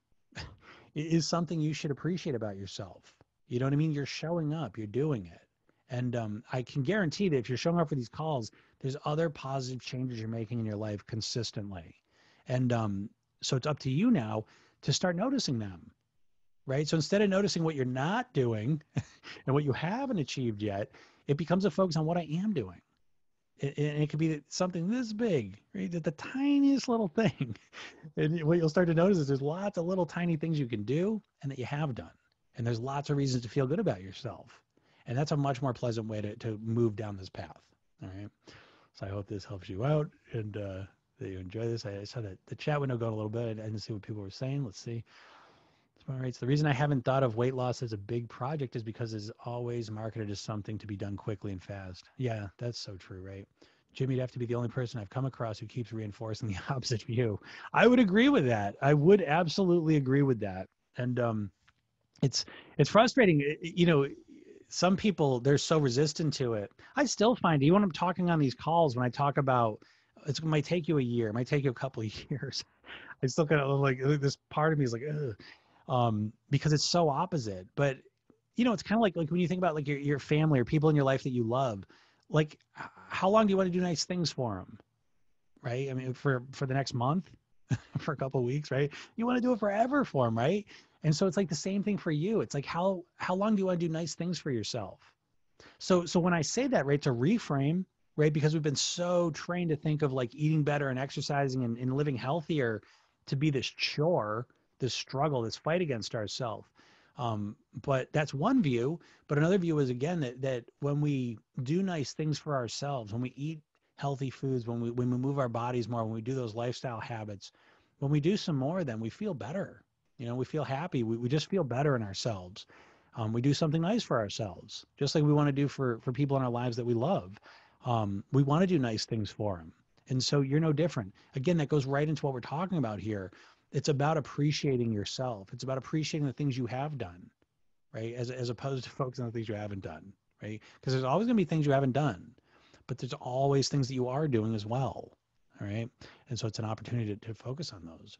is something you should appreciate about yourself. You know what I mean? You're showing up, you're doing it. And I can guarantee that if you're showing up for these calls, there's other positive changes you're making in your life consistently. And so it's up to you now to start noticing them, right? So instead of noticing what you're not doing and what you haven't achieved yet, it becomes a focus on what I am doing. And it could be something this big, right? The tiniest little thing. And what you'll start to notice is there's lots of little tiny things you can do and that you have done. And there's lots of reasons to feel good about yourself. And that's a much more pleasant way to move down this path. All right. So I hope this helps you out and that you enjoy this. I saw that the chat window go a little bit. I didn't see what people were saying. Let's see. All right. So the reason I haven't thought of weight loss as a big project is because it's always marketed as something to be done quickly and fast. Yeah, that's so true, right? Jimmy, you'd have to be the only person I've come across who keeps reinforcing the opposite view. I would agree with that. I would absolutely agree with that. And it's frustrating. You know, some people, they're so resistant to it. I still find, even when I'm talking on these calls, when I talk about, it might take you a year, it might take you a couple of years. I still kind of like, this part of me is like, ugh. Because it's so opposite. But you know, it's kind of like when you think about like your family or people in your life that you love, like how long do you want to do nice things for them, right? I mean, for the next month, for a couple of weeks, right? You want to do it forever for them, right? And so it's like the same thing for you. It's like how long do you want to do nice things for yourself? So when I say that, right, to reframe, right, because we've been so trained to think of like eating better and exercising and living healthier to be this chore, this struggle, this fight against ourselves. But that's one view. But another view is, again, that when we do nice things for ourselves, when we eat healthy foods, when we move our bodies more, when we do those lifestyle habits, when we do some more of them, we feel better. You know, we feel happy. We just feel better in ourselves. We do something nice for ourselves, just like we want to do for people in our lives that we love. We want to do nice things for them. And so you're no different. Again, that goes right into what we're talking about here. It's about appreciating yourself. It's about appreciating the things you have done, right? As opposed to focusing on the things you haven't done, right? Because there's always going to be things you haven't done, but there's always things that you are doing as well, all right? And so it's an opportunity to focus on those.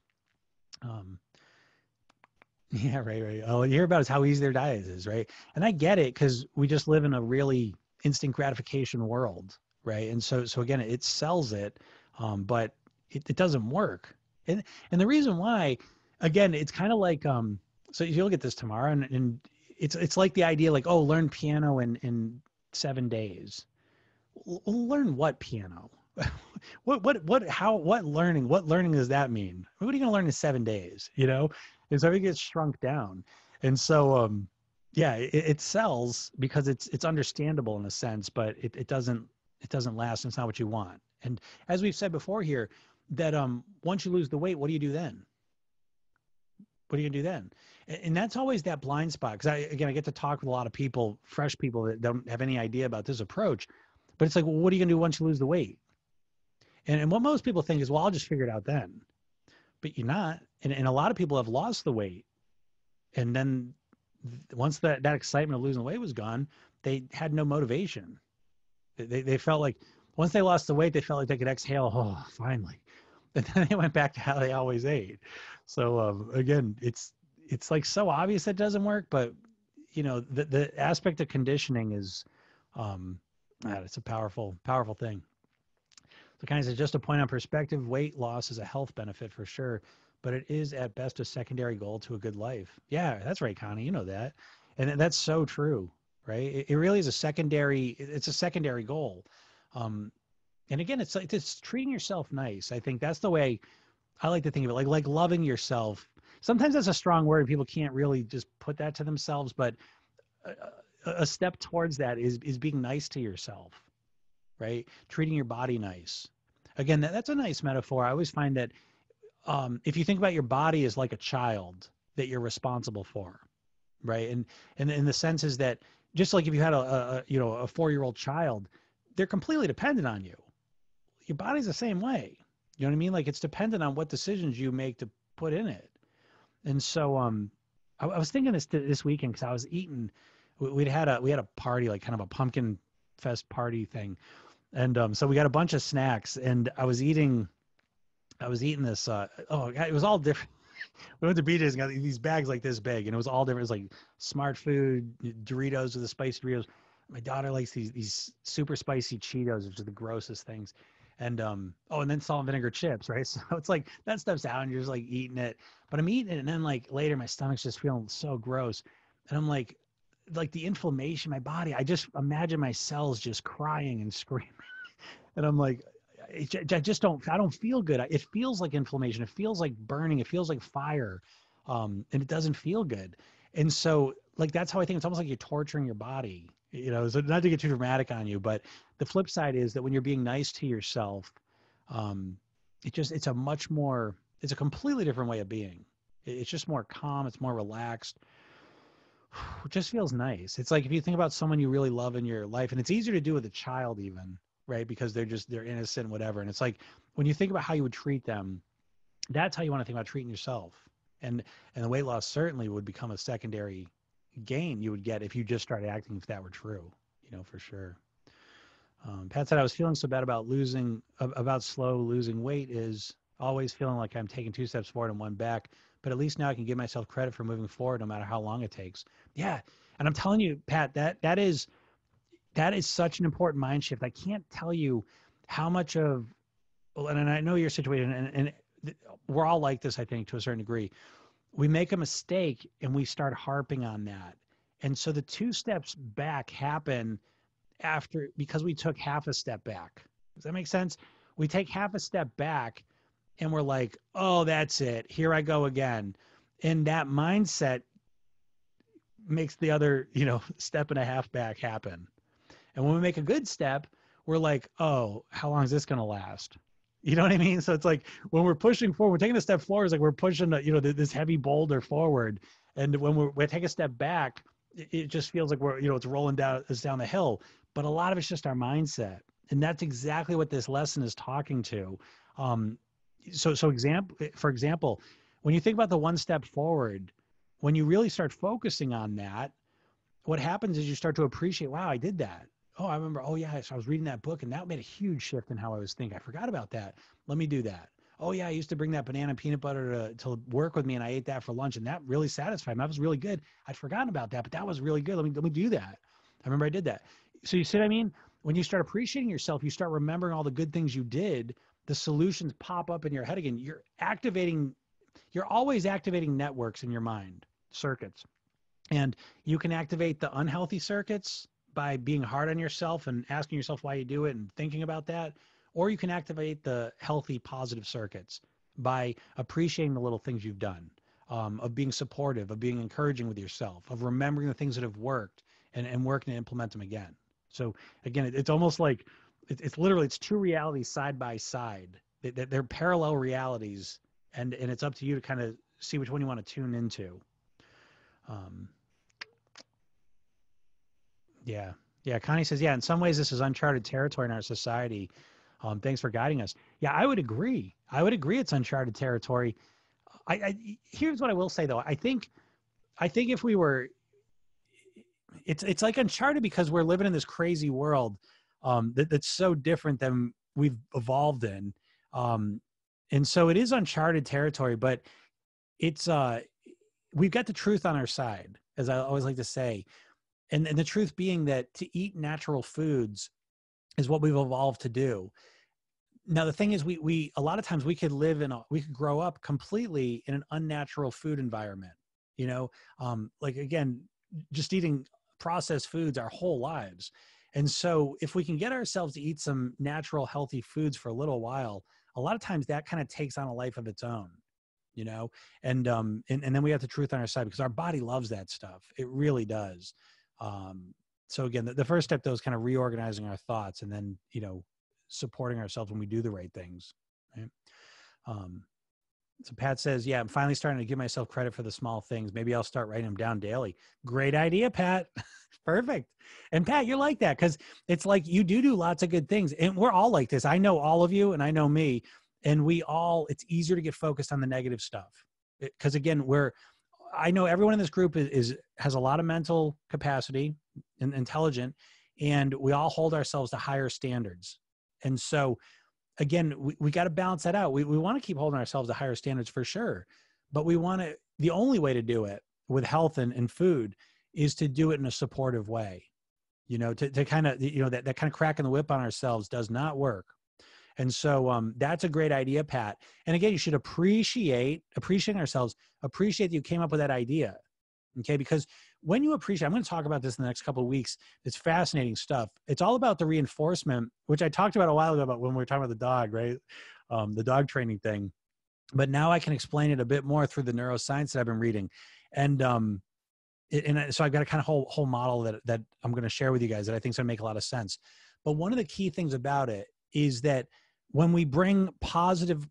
Yeah, right. All you hear about is how easy their diet is, right? And I get it because we just live in a really instant gratification world, right? And so again, it sells it, but it doesn't work. And the reason why, again, it's kind of like, so if you look at this tomorrow, and it's like the idea like, oh, learn piano in 7 days. Learn what piano? What learning does that mean? What are you going to learn in 7 days? You know, and so everything gets shrunk down. And so, yeah, it sells because it's understandable in a sense, but it doesn't last. And it's not what you want. And as we've said before here, that once you lose the weight, what do you do then? What are you gonna do then? And that's always that blind spot. Because I get to talk with a lot of people, fresh people that don't have any idea about this approach. But it's like, well, what are you gonna do once you lose the weight? And what most people think is, well, I'll just figure it out then. But you're not. And a lot of people have lost the weight. And then once that excitement of losing the weight was gone, they had no motivation. They felt like once they lost the weight, they felt like they could exhale, oh, finally. And then they went back to how they always ate. So again, it's it's like so obvious that doesn't work, but you know, the aspect of conditioning is, it's a powerful, powerful thing. So kind of says, just a point on perspective, weight loss is a health benefit for sure, but it is at best a secondary goal to a good life. Yeah, that's right, Connie. You know that. And that's so true, right? It really is it's a secondary goal. Um, and again, it's like, it's treating yourself nice. I think that's the way I like to think of it, like loving yourself. Sometimes that's a strong word. People can't really just put that to themselves, but a step towards that is being nice to yourself, right? Treating your body nice. Again, that's a nice metaphor. I always find that if you think about your body as like a child that you're responsible for, right? And in the sense is that just like if you had a 4-year-old child, they're completely dependent on you. Your body's the same way. You know what I mean? Like it's dependent on what decisions you make to put in it. And so I was thinking this weekend because I was eating. We had a party, like kind of a pumpkin fest party thing, and so we got a bunch of snacks, and I was eating this. It was all different. We went to BJ's and got these bags like this big, and it was all different. It was like Smart Food, Doritos with the spicy Doritos. My daughter likes these super spicy Cheetos, which are the grossest things. And and then salt and vinegar chips, right? So it's like that stuff's out, and you're just like eating it. But I'm eating it, and then like later, my stomach's just feeling so gross, and I'm like the inflammation in my body. I just imagine my cells just crying and screaming, and I'm like, I just I don't feel good. It feels like inflammation. It feels like burning. It feels like fire, and it doesn't feel good. And so, like that's how I think it's almost like you're torturing your body. You know, so not to get too dramatic on you, but the flip side is that when you're being nice to yourself, it's a completely different way of being. It's just more calm. It's more relaxed. It just feels nice. It's like if you think about someone you really love in your life, and it's easier to do with a child even, right? Because they're innocent, whatever. And it's like when you think about how you would treat them, that's how you want to think about treating yourself. And the weight loss certainly would become a secondary gain you would get if you just started acting if that were true, you know, for sure. Pat said, I was feeling so bad about slow losing weight is always feeling like I'm taking 2 steps forward and 1 back, but at least now I can give myself credit for moving forward no matter how long it takes. Yeah. And I'm telling you, Pat, that is such an important mind shift. I can't tell you how much of, and I know your situation, and we're all like this, I think, to a certain degree. We make a mistake and we start harping on that. And so the 2 steps back happen because we took half a step back. Does that make sense? We take half a step back and we're like, oh, that's it. Here I go again. And that mindset makes the other, step and a half back happen. And when we make a good step, we're like, oh, how long is this going to last? You know what I mean? So it's like when we're pushing forward, we're taking a step forward, it's like we're pushing, this heavy boulder forward. And when we take a step back, it just feels like it's rolling down the hill. But a lot of it's just our mindset. And that's exactly what this lesson is talking to. For example, when you think about the 1 step forward, when you really start focusing on that, what happens is you start to appreciate, wow, I did that. Oh, I remember. Oh, yeah. So I was reading that book and that made a huge shift in how I was thinking. I forgot about that. Let me do that. Oh, yeah. I used to bring that banana peanut butter to work with me and I ate that for lunch and that really satisfied me. That was really good. I'd forgotten about that, but that was really good. Let me do that. I remember I did that. So you see what I mean? When you start appreciating yourself, you start remembering all the good things you did. The solutions pop up in your head again. You're always activating networks in your mind, circuits. And you can activate the unhealthy circuits by being hard on yourself and asking yourself why you do it and thinking about that. Or you can activate the healthy, positive circuits by appreciating the little things you've done, of being supportive, of being encouraging with yourself, of remembering the things that have worked and working to implement them again. So again, it's almost like it's literally 2 realities side by side. They're parallel realities, and it's up to you to kind of see which one you want to tune into. Yeah. Connie says, yeah, in some ways this is uncharted territory in our society. Thanks for guiding us. Yeah, I would agree. It's uncharted territory. Here's what I will say though. I think if we were, it's like uncharted because we're living in this crazy world that's so different than we've evolved in. And so it is uncharted territory, but it's we've got the truth on our side, as I always like to say. And the truth being that to eat natural foods is what we've evolved to do. Now, the thing is, we a lot of times we could we could grow up completely in an unnatural food environment, you know, like again, just eating processed foods our whole lives. And so if we can get ourselves to eat some natural, healthy foods for a little while, a lot of times that kind of takes on a life of its own, you know, and then we have the truth on our side because our body loves that stuff. It really does. So again, the first step though is kind of reorganizing our thoughts and then, you know, supporting ourselves when we do the right things. Right? So Pat says, yeah, I'm finally starting to give myself credit for the small things. Maybe I'll start writing them down daily. Great idea, Pat. Perfect. And Pat, you're like that because it's like you do lots of good things. And we're all like this. I know all of you and I know me. And it's easier to get focused on the negative stuff. Because again, I know everyone in this group has a lot of mental capacity and intelligent, and we all hold ourselves to higher standards. And so again, we got to balance that out. We want to keep holding ourselves to higher standards for sure, but the only way to do it with health and food is to do it in a supportive way, you know, to kind of, you know, that kind of cracking the whip on ourselves does not work. And so that's a great idea, Pat. And again, you should appreciate ourselves, appreciate that you came up with that idea. Okay. Because when you appreciate, I'm going to talk about this in the next couple of weeks. It's fascinating stuff. It's all about the reinforcement, which I talked about a while ago about when we were talking about the dog, right? The dog training thing. But now I can explain it a bit more through the neuroscience that I've been reading. And so I've got a kind of whole model that I'm going to share with you guys that I think is going to make a lot of sense. But one of the key things about it is that when we bring positive,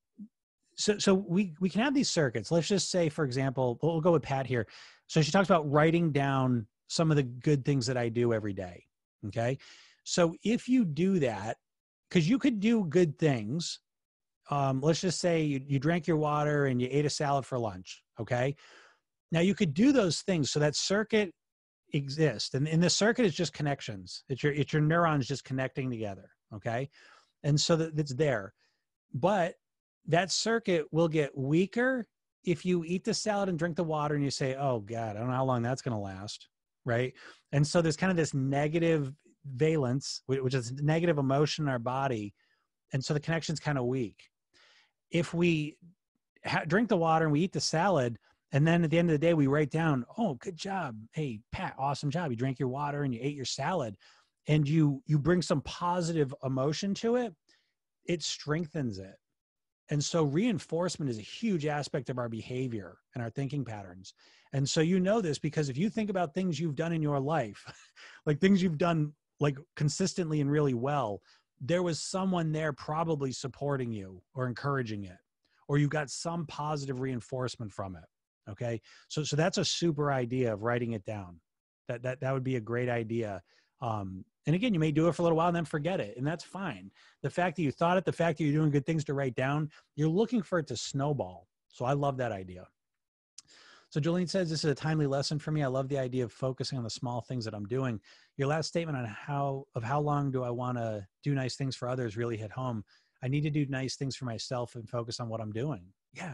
so we can have these circuits. Let's just say, for example, we'll go with Pat here. So she talks about writing down some of the good things that I do every day. Okay. So if you do that, because you could do good things, let's just say you drank your water and you ate a salad for lunch. Okay. Now you could do those things. So that circuit exists. And the circuit is just connections. It's your neurons just connecting together. Okay. And so that's there. But that circuit will get weaker if you eat the salad and drink the water and you say, oh God, I don't know how long that's going to last. Right. And so there's kind of this negative valence, which is negative emotion in our body. And so the connection's kind of weak. If we drink the water and we eat the salad, and then at the end of the day, we write down, oh, good job. Hey, Pat, awesome job. You drank your water and you ate your salad, and you bring some positive emotion to it, it strengthens it. And so reinforcement is a huge aspect of our behavior and our thinking patterns. And so you know this because if you think about things you've done in your life, like things you've done like consistently and really well, there was someone there probably supporting you or encouraging it, or you got some positive reinforcement from it. Okay. So that's a super idea of writing it down. That would be a great idea. And again, you may do it for a little while and then forget it, and that's fine. The fact that you thought it, the fact that you're doing good things to write down, you're looking for it to snowball. So I love that idea. So Jolene says, this is a timely lesson for me. I love the idea of focusing on the small things that I'm doing. Your last statement on how long do I want to do nice things for others really hit home. I need to do nice things for myself and focus on what I'm doing. Yeah.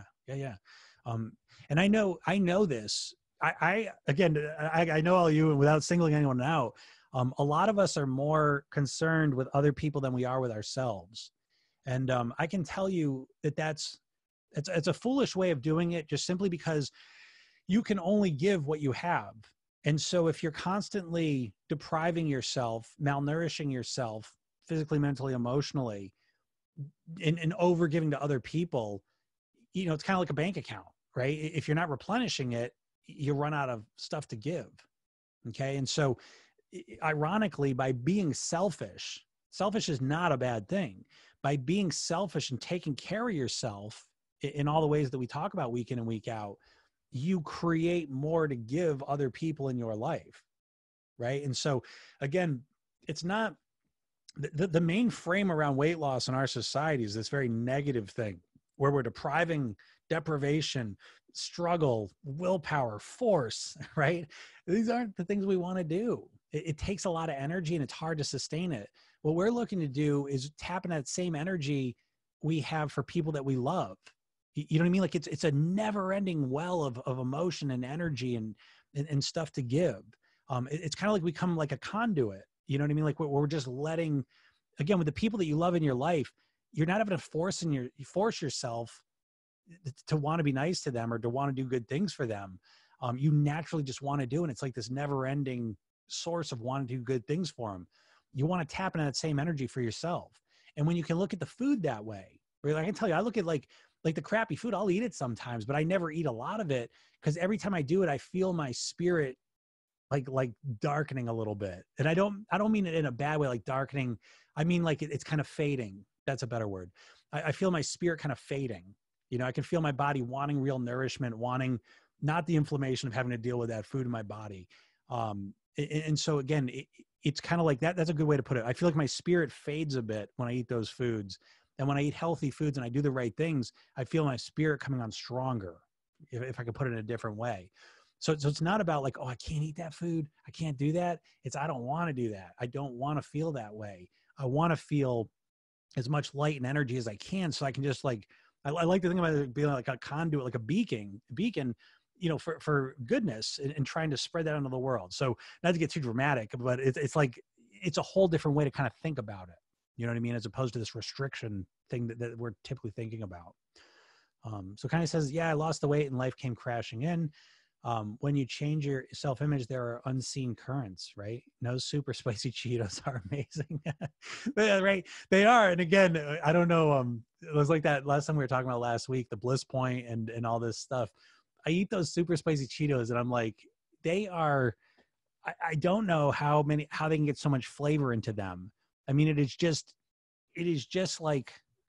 And I know this. I know all of you, and without singling anyone out, a lot of us are more concerned with other people than we are with ourselves. And I can tell you it's a foolish way of doing it, just simply because you can only give what you have. And so if you're constantly depriving yourself, malnourishing yourself physically, mentally, emotionally, and over giving to other people, you know, it's kind of like a bank account, right? If you're not replenishing it, you run out of stuff to give. Okay. And so ironically, by being selfish is not a bad thing. By being selfish and taking care of yourself in all the ways that we talk about week in and week out, you create more to give other people in your life. Right. And so again, it's not the main frame around weight loss in our society is this very negative thing where we're deprivation, struggle, willpower, force, right? These aren't the things we want to do. It takes a lot of energy and it's hard to sustain it. What we're looking to do is tap into that same energy we have for people that we love. You know what I mean? Like it's a never ending well of emotion and energy and stuff to give. It's kind of like we become like a conduit. You know what I mean? Like we're just letting, again, with the people that you love in your life, you're not having to force yourself to want to be nice to them or to want to do good things for them. You naturally just want to do, and it's like this never ending source of wanting to do good things for them. You want to tap into that same energy for yourself. And when you can look at the food that way, right? Like I can tell you, I look at like the crappy food, I'll eat it sometimes, but I never eat a lot of it, because every time I do it, I feel my spirit like darkening a little bit. And I don't mean it in a bad way, like darkening. I mean, like it's kind of fading. That's a better word. I feel my spirit kind of fading. You know, I can feel my body wanting real nourishment, wanting not the inflammation of having to deal with that food in my body. And so again, it's kind of like that. That's a good way to put it. I feel like my spirit fades a bit when I eat those foods. And when I eat healthy foods and I do the right things, I feel my spirit coming on stronger, if I could put it in a different way. So it's not about like, oh, I can't eat that food, I can't do that. It's, I don't want to do that. I don't want to feel that way. I want to feel as much light and energy as I can, so I can just like, I like to think about it being like a conduit, like a beacon, you know, for goodness, and trying to spread that into the world. So not to get too dramatic, but it's like, it's a whole different way to kind of think about it. You know what I mean? As opposed to this restriction thing that we're typically thinking about. So kind of says, yeah, I lost the weight and life came crashing in. When you change your self-image, there are unseen currents, right? No super spicy Cheetos are amazing. Right. They are. And again, I don't know. It was like that last time we were talking about last week, the Bliss Point and all this stuff. I eat those super spicy Cheetos and I'm like, they are, I don't know how they can get so much flavor into them. I mean, it is just like,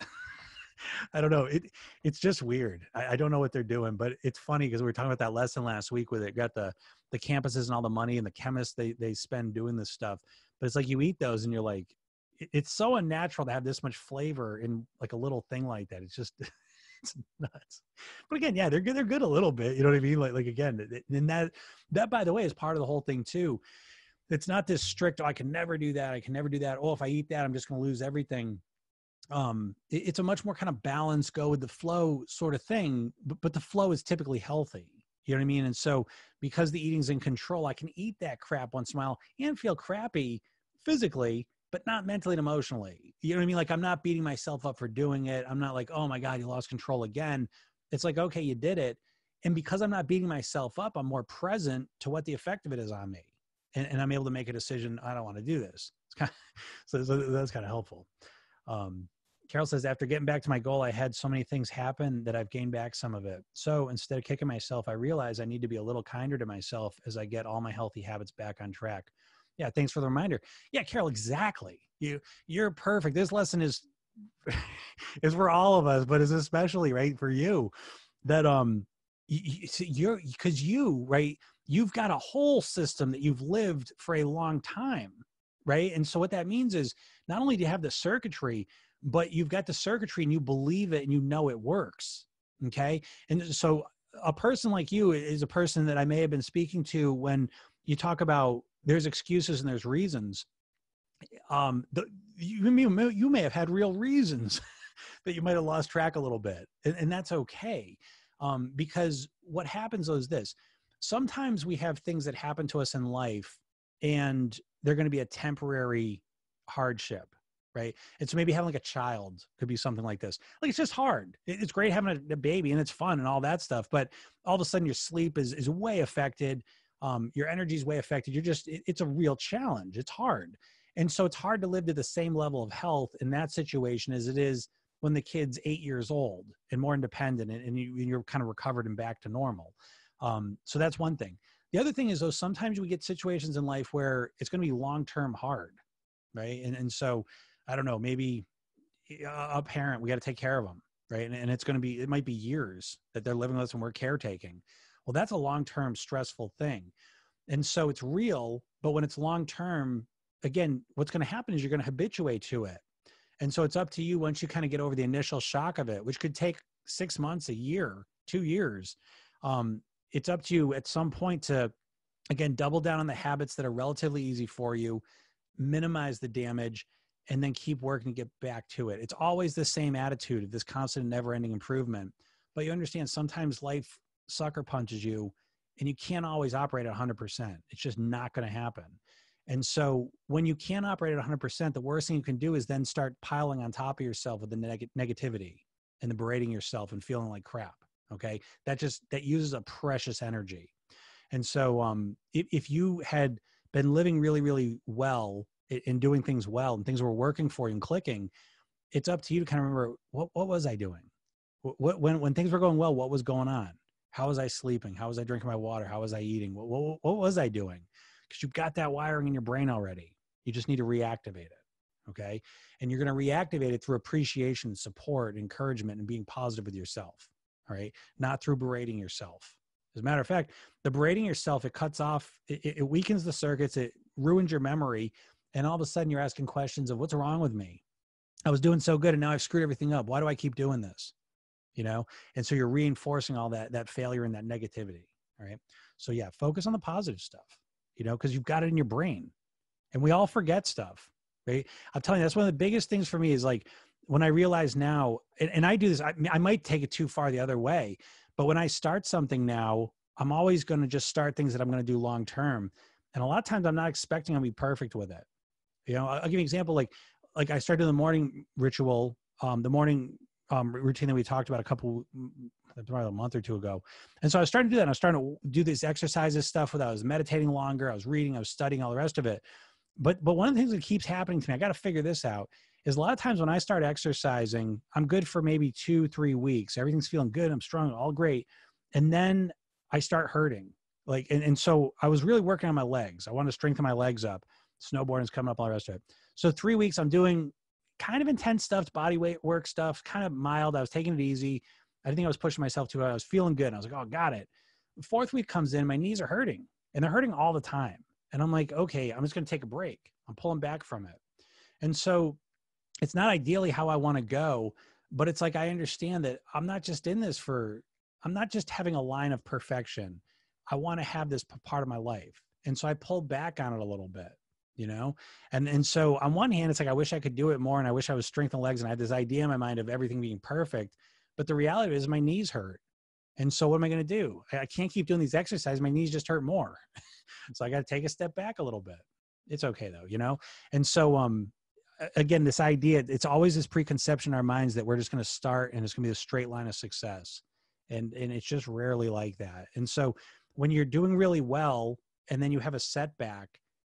I don't know. It's just weird. I don't know what they're doing, but it's funny because we were talking about that lesson last week where they got the campuses and all the money and the chemists they spend doing this stuff. But it's like you eat those and you're like, it's so unnatural to have this much flavor in like a little thing like that. It's just, it's nuts. But again, yeah, they're good. They're good a little bit. You know what I mean? Like again, and that by the way is part of the whole thing too. It's not this strict, oh, I can never do that. I can never do that. Oh, if I eat that, I'm just going to lose everything. It's a much more kind of balanced, go with the flow sort of thing, but the flow is typically healthy. You know what I mean? And so because the eating's in control, I can eat that crap once in a while and feel crappy physically, but not mentally and emotionally. You know what I mean? Like I'm not beating myself up for doing it. I'm not like, oh my God, you lost control again. It's like, okay, you did it. And because I'm not beating myself up, I'm more present to what the effect of it is on me. And I'm able to make a decision. I don't want to do this. It's kind of, so that's kind of helpful. Carol says, after getting back to my goal, I had so many things happen that I've gained back some of it. So instead of kicking myself, I realize I need to be a little kinder to myself as I get all my healthy habits back on track. Yeah. Thanks for the reminder. Yeah, Carol, exactly. You're perfect. This lesson is for all of us, but it's especially right for you that, right, you've got a whole system that you've lived for a long time. Right. And so what that means is not only do you have the circuitry, but you've got the circuitry and you believe it and you know it works. Okay. And so a person like you is a person that I may have been speaking to when you talk about there's excuses and there's reasons. You may have had real reasons that you might have lost track a little bit. And that's okay. Because what happens is this, sometimes we have things that happen to us in life and they're going to be a temporary hardship, right? And so maybe having like a child could be something like this. Like, it's just hard. It's great having a baby and it's fun and all that stuff, but all of a sudden your sleep is way affected. Your energy is way affected. It's a real challenge. It's hard. And so it's hard to live to the same level of health in that situation as it is when the kid's 8 years old and more independent and you're kind of recovered and back to normal. So that's one thing. The other thing is, though, sometimes we get situations in life where it's going to be long-term hard, right? And so, I don't know, maybe a parent, we got to take care of them, right? And it might be years that they're living with us and we're caretaking. Well, that's a long-term stressful thing. And so it's real, but when it's long-term, again, what's going to happen is you're going to habituate to it. And so it's up to you once you kind of get over the initial shock of it, which could take 6 months, a year, 2 years. It's up to you at some point to, again, double down on the habits that are relatively easy for you, minimize the damage, and then keep working to get back to it. It's always the same attitude of this constant, never-ending improvement. but you understand sometimes life sucker punches you and you can't always operate at 100%. It's just not going to happen. And so when you can't operate at 100%, the worst thing you can do is then start piling on top of yourself with the negativity and the berating yourself and feeling like crap. Okay. That uses a precious energy. And so if you had been living really, really well and doing things well and things were working for you and clicking, it's up to you to kind of remember, what was I doing? When things were going well, what was going on? How was I sleeping? How was I drinking my water? How was I eating? What was I doing? Because you've got that wiring in your brain already. You just need to reactivate it. Okay. And you're going to reactivate it through appreciation, support, encouragement, and being positive with yourself. All right. Not through berating yourself. As a matter of fact, the berating yourself, it cuts off, it weakens the circuits, it ruins your memory. And all of a sudden you're asking questions of what's wrong with me? I was doing so good and now I've screwed everything up. Why do I keep doing this? And so you're reinforcing all that failure and that negativity. All right. So yeah, focus on the positive stuff, because you've got it in your brain and we all forget stuff, right? I'm telling you, that's one of the biggest things for me is like when I realize now, and I do this, I might take it too far the other way, but when I start something now, I'm always going to just start things that I'm going to do long-term. And a lot of times I'm not expecting to be perfect with it. I'll give you an example. Like I started the morning ritual, the morning routine that we talked about probably a month or two ago. And so I was starting to do that. And I was starting to do these exercises stuff where I was meditating longer. I was reading, I was studying, all the rest of it. But one of the things that keeps happening to me, I got to figure this out, is a lot of times when I start exercising, I'm good for maybe 2-3 weeks. Everything's feeling good. I'm strong, all great. And then I start hurting. And so I was really working on my legs. I want to strengthen my legs up. Snowboarding's coming up, all the rest of it. So 3 weeks, I'm doing kind of intense stuff, body weight work stuff, kind of mild. I was taking it easy. I didn't think I was pushing myself too hard. I was feeling good. And I was like, oh, got it. The 4th week comes in, my knees are hurting and they're hurting all the time. And I'm like, okay, I'm just going to take a break. I'm pulling back from it. And so it's not ideally how I want to go, but it's like, I understand that I'm not just having a line of perfection. I want to have this part of my life. And so I pulled back on it a little bit. And so on one hand, it's like, I wish I could do it more. And I wish I was strengthening legs. And I had this idea in my mind of everything being perfect, but the reality is my knees hurt. And so what am I going to do? I can't keep doing these exercises. My knees just hurt more. So I got to take a step back a little bit. It's okay though, And so, again, this idea, it's always this preconception in our minds that we're just going to start and it's going to be a straight line of success. And it's just rarely like that. And so when you're doing really well and then you have a setback,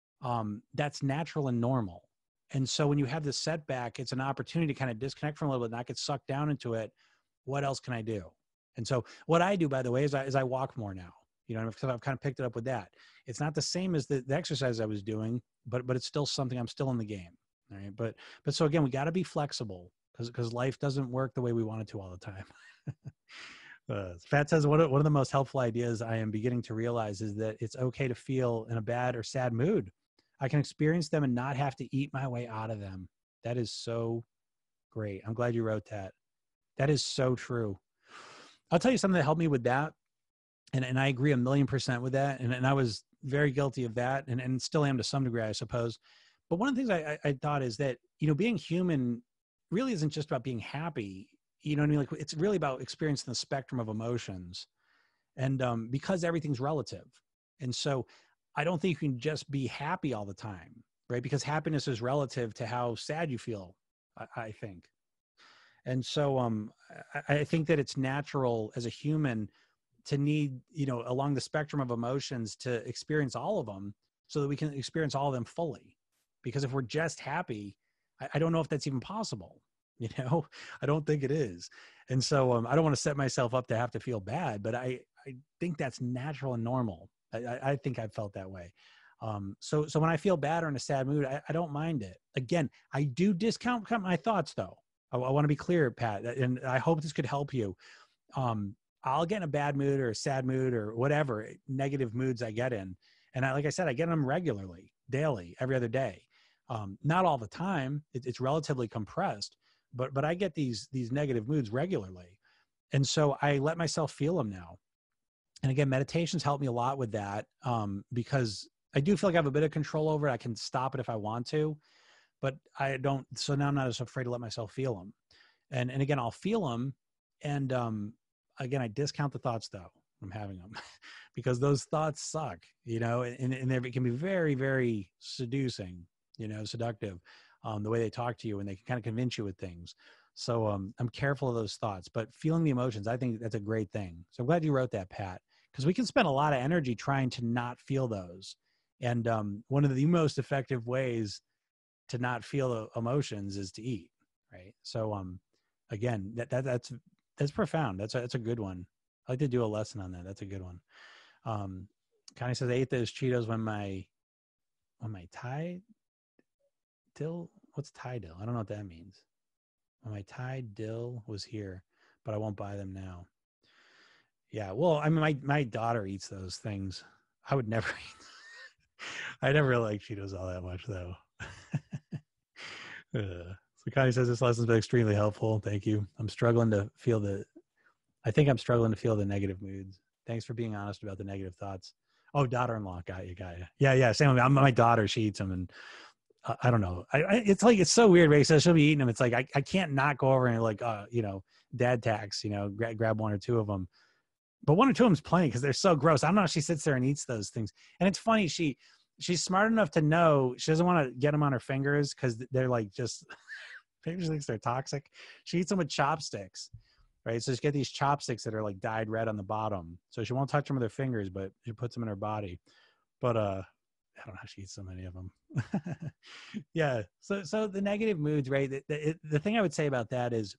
that's natural and normal. And so when you have this setback, it's an opportunity to kind of disconnect from a little bit, not get sucked down into it. What else can I do? And so what I do, by the way, is I walk more now, because I've kind of picked it up with that. It's not the same as the exercise I was doing, but it's still something. I'm still in the game. All right. But so again, we got to be flexible because life doesn't work the way we want it to all the time. Fat says one of the most helpful ideas I am beginning to realize is that it's okay to feel in a bad or sad mood. I can experience them and not have to eat my way out of them. That is so great. I'm glad you wrote that. That is so true. I'll tell you something that helped me with that. And I agree 1,000,000% with that. And I was very guilty of that and still am to some degree, I suppose. But one of the things I thought is that, being human really isn't just about being happy. You know what I mean? Like, it's really about experiencing the spectrum of emotions. And because everything's relative. And so I don't think you can just be happy all the time, right? Because happiness is relative to how sad you feel, I think. And so I think that it's natural as a human to need, along the spectrum of emotions to experience all of them so that we can experience all of them fully. Because if we're just happy, I don't know if that's even possible. I don't think it is. And so I don't want to set myself up to have to feel bad, but I think that's natural and normal. I think I've felt that way. So when I feel bad or in a sad mood, I don't mind it. Again, I do discount my thoughts though. I want to be clear, Pat, and I hope this could help you. I'll get in a bad mood or a sad mood or whatever negative moods I get in. And like I said, I get them regularly, daily, every other day. Not all the time. It's relatively compressed, but I get these negative moods regularly. And so I let myself feel them now. And again, meditation's helped me a lot with that because I do feel like I have a bit of control over it. I can stop it if I want to, but I don't. So now I'm not as afraid to let myself feel them. And again, I'll feel them and again, I discount the thoughts though. I'm having them because those thoughts suck, you know, and they can be very, very seducing, you know, seductive, the way they talk to you, and they can kind of convince you with things. So I'm careful of those thoughts, but feeling the emotions, I think that's a great thing. So I'm glad you wrote that, Pat, because we can spend a lot of energy trying to not feel those. And one of the most effective ways to not feel the emotions is to eat, right? So again, that's profound. That's a good one. I like to do a lesson on that. That's a good one. Connie says, I ate those Cheetos when my Thai dill, what's Thai dill? I don't know what that means. When my Thai dill was here, but I won't buy them now. Yeah, well, I mean, my daughter eats those things. I would never eat. I never really liked Cheetos all that much, though. So Connie says this lesson's been extremely helpful. Thank you. I think I'm struggling to feel the negative moods. Thanks for being honest about the negative thoughts. Oh, daughter-in-law. Got you. Yeah. Same with my daughter. She eats them, and I don't know. It's like, it's so weird, right? So she'll be eating them. It's like, I can't not go over and like, you know, dad tax, you know, grab one or two of them. But one or two of them's plenty because they're so gross. I don't know if she sits there and eats those things. And it's funny. She's smart enough to know she doesn't want to get them on her fingers because they're like just, maybe she thinks they're toxic. She eats them with chopsticks, right? So she get these chopsticks that are like dyed red on the bottom. So she won't touch them with her fingers, but she puts them in her body. But I don't know how she eats so many of them. Yeah. So the negative moods, right? The thing I would say about that is,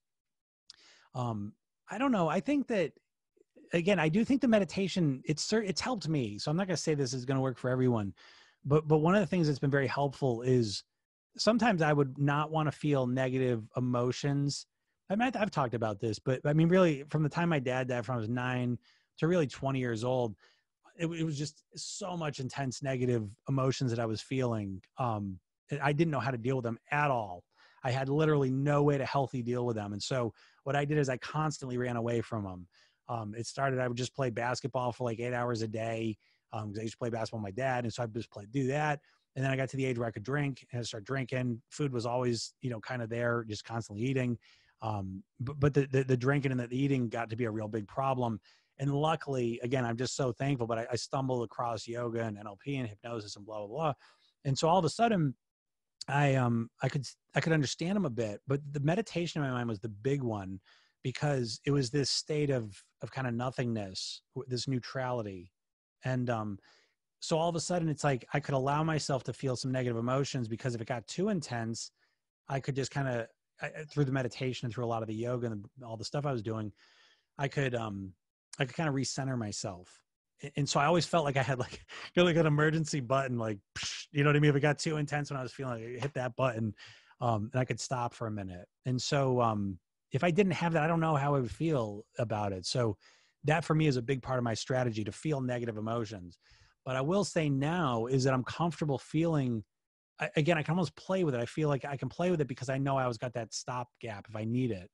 I don't know. I think that, again, I do think the meditation, it's helped me. So I'm not going to say this is going to work for everyone, but one of the things that's been very helpful is sometimes I would not want to feel negative emotions. I mean, I've talked about this, but I mean, really from the time my dad died, from I was 9 to really 20 years old, it was just so much intense negative emotions that I was feeling. I didn't know how to deal with them at all. I had literally no way to healthy deal with them. And so what I did is I constantly ran away from them. It started, I would just play basketball for like 8 hours a day. Because I used to play basketball with my dad. And so I just do that. And then I got to the age where I could drink and I started drinking. Food was always, you know, kind of there, just constantly eating. But the drinking and the eating got to be a real big problem. And luckily, again, I'm just so thankful, but I stumbled across yoga and NLP and hypnosis and blah, blah, blah. And so all of a sudden I could understand them a bit, but the meditation in my mind was the big one because it was this state of kind of nothingness, this neutrality. And, so all of a sudden it's like, I could allow myself to feel some negative emotions because if it got too intense, I could just kind of, through the meditation and through a lot of the yoga and all the stuff I was doing, I could kind of recenter myself. And so I always felt like I had like an emergency button, like, you know what I mean? If it got too intense when I was feeling like, hit that button, and I could stop for a minute. And so, if I didn't have that, I don't know how I would feel about it. So that for me is a big part of my strategy, to feel negative emotions. But I will say now is that I'm comfortable feeling, again, I can almost play with it. I feel like I can play with it because I know I always got that stopgap if I need it.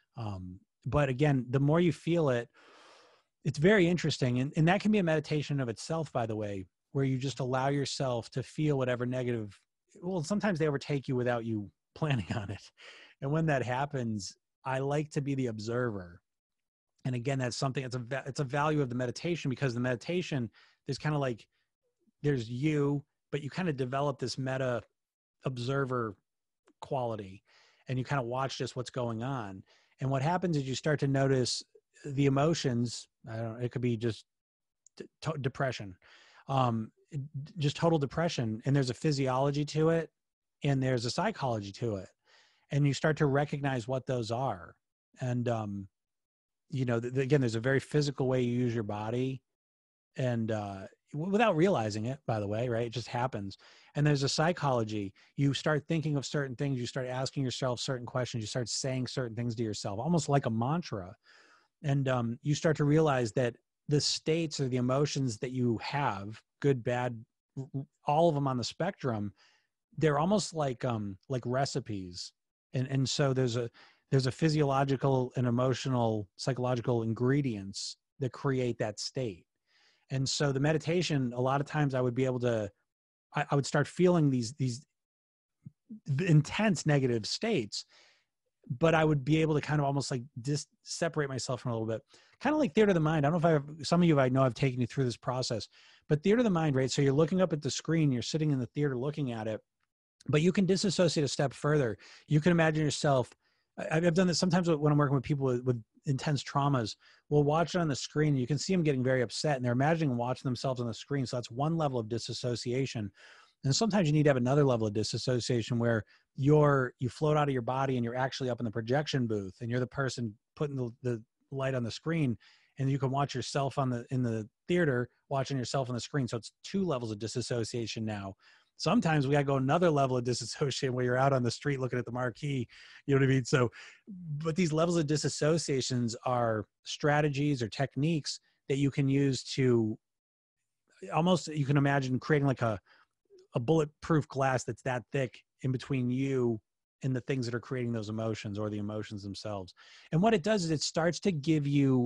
But again, the more you feel it, it's very interesting. And that can be a meditation of itself, by the way, where you just allow yourself to feel whatever negative, well, sometimes they overtake you without you planning on it. And when that happens, I like to be the observer. And again, that's something, it's a value of the meditation, because the meditation, there's kind of like, there's you, but you kind of develop this meta observer quality, and you kind of watch just what's going on. And what happens is you start to notice the emotions. I don't know, it could be just depression, just total depression. And there's a physiology to it and there's a psychology to it. And you start to recognize what those are. And, you know, again, there's a very physical way you use your body, and without realizing it, by the way, right? It just happens. And there's a psychology. You start thinking of certain things. You start asking yourself certain questions. You start saying certain things to yourself, almost like a mantra. And you start to realize that the states or the emotions that you have, good, bad, all of them on the spectrum, they're almost like recipes. And so there's a physiological and emotional, psychological ingredients that create that state. And so the meditation, a lot of times I would be able to, I would start feeling these intense negative states, but I would be able to kind of almost like separate myself from a little bit, kind of like theater of the mind. I don't know if some of you I know I've taken you through this process, but theater of the mind, right? So you're looking up at the screen, you're sitting in the theater looking at it, but you can disassociate a step further. You can imagine yourself. I've done this sometimes when I'm working with people with intense traumas. We'll watch it on the screen. You can see them getting very upset, and they're imagining watching themselves on the screen. So that's one level of disassociation. And sometimes you need to have another level of disassociation where you float out of your body and you're actually up in the projection booth, and you're the person putting the light on the screen, and you can watch yourself in the theater watching yourself on the screen. So it's two levels of disassociation now. Sometimes we got to go another level of disassociation where you're out on the street looking at the marquee. You know what I mean? So, but these levels of disassociations are strategies or techniques that you can use to almost, you can imagine creating like a bulletproof glass that's that thick in between you and the things that are creating those emotions or the emotions themselves. And what it does is it starts to give you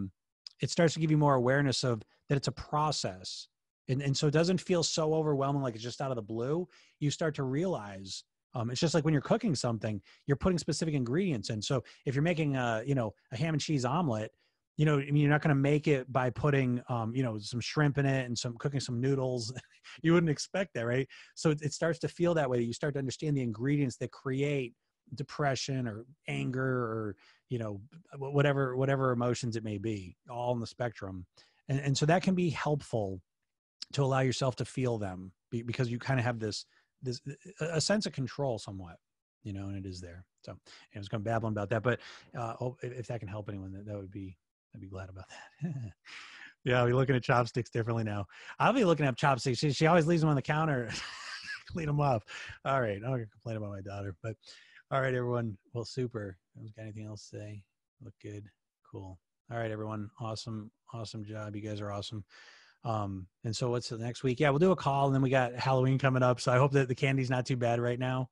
more awareness of that it's a process. And so it doesn't feel so overwhelming, like it's just out of the blue. You start to realize, it's just like when you're cooking something, you're putting specific ingredients in. So if you're making a ham and cheese omelet, I mean, you're not going to make it by putting, some shrimp in it and cooking some noodles. You wouldn't expect that, right? So it starts to feel that way. You start to understand the ingredients that create depression or anger or, whatever emotions it may be, all in the spectrum. And so that can be helpful to allow yourself to feel them because you kind of have this a sense of control somewhat, and it is there. So I was going to babble about that, but if that can help anyone, I'd be glad about that. Yeah, I'll be looking at chopsticks differently now. I'll be looking at chopsticks. She always leaves them on the counter. Clean them off. All right. I'm not going to complain about my daughter, but all right, everyone. Well, super. Got anything else to say? Look good. Cool. All right, everyone. Awesome job. You guys are awesome. And so what's the next week? Yeah, we'll do a call, and then we got Halloween coming up. So I hope that the candy's not too bad right now.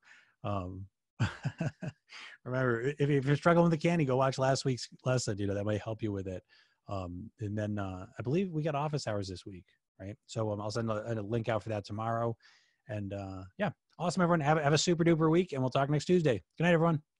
Remember, if you're struggling with the candy, go watch last week's lesson. That might help you with it. And then I believe we got office hours this week, right? So I'll send a link out for that tomorrow. And yeah, awesome, everyone. Have a super duper week, and we'll talk next Tuesday. Good night, everyone.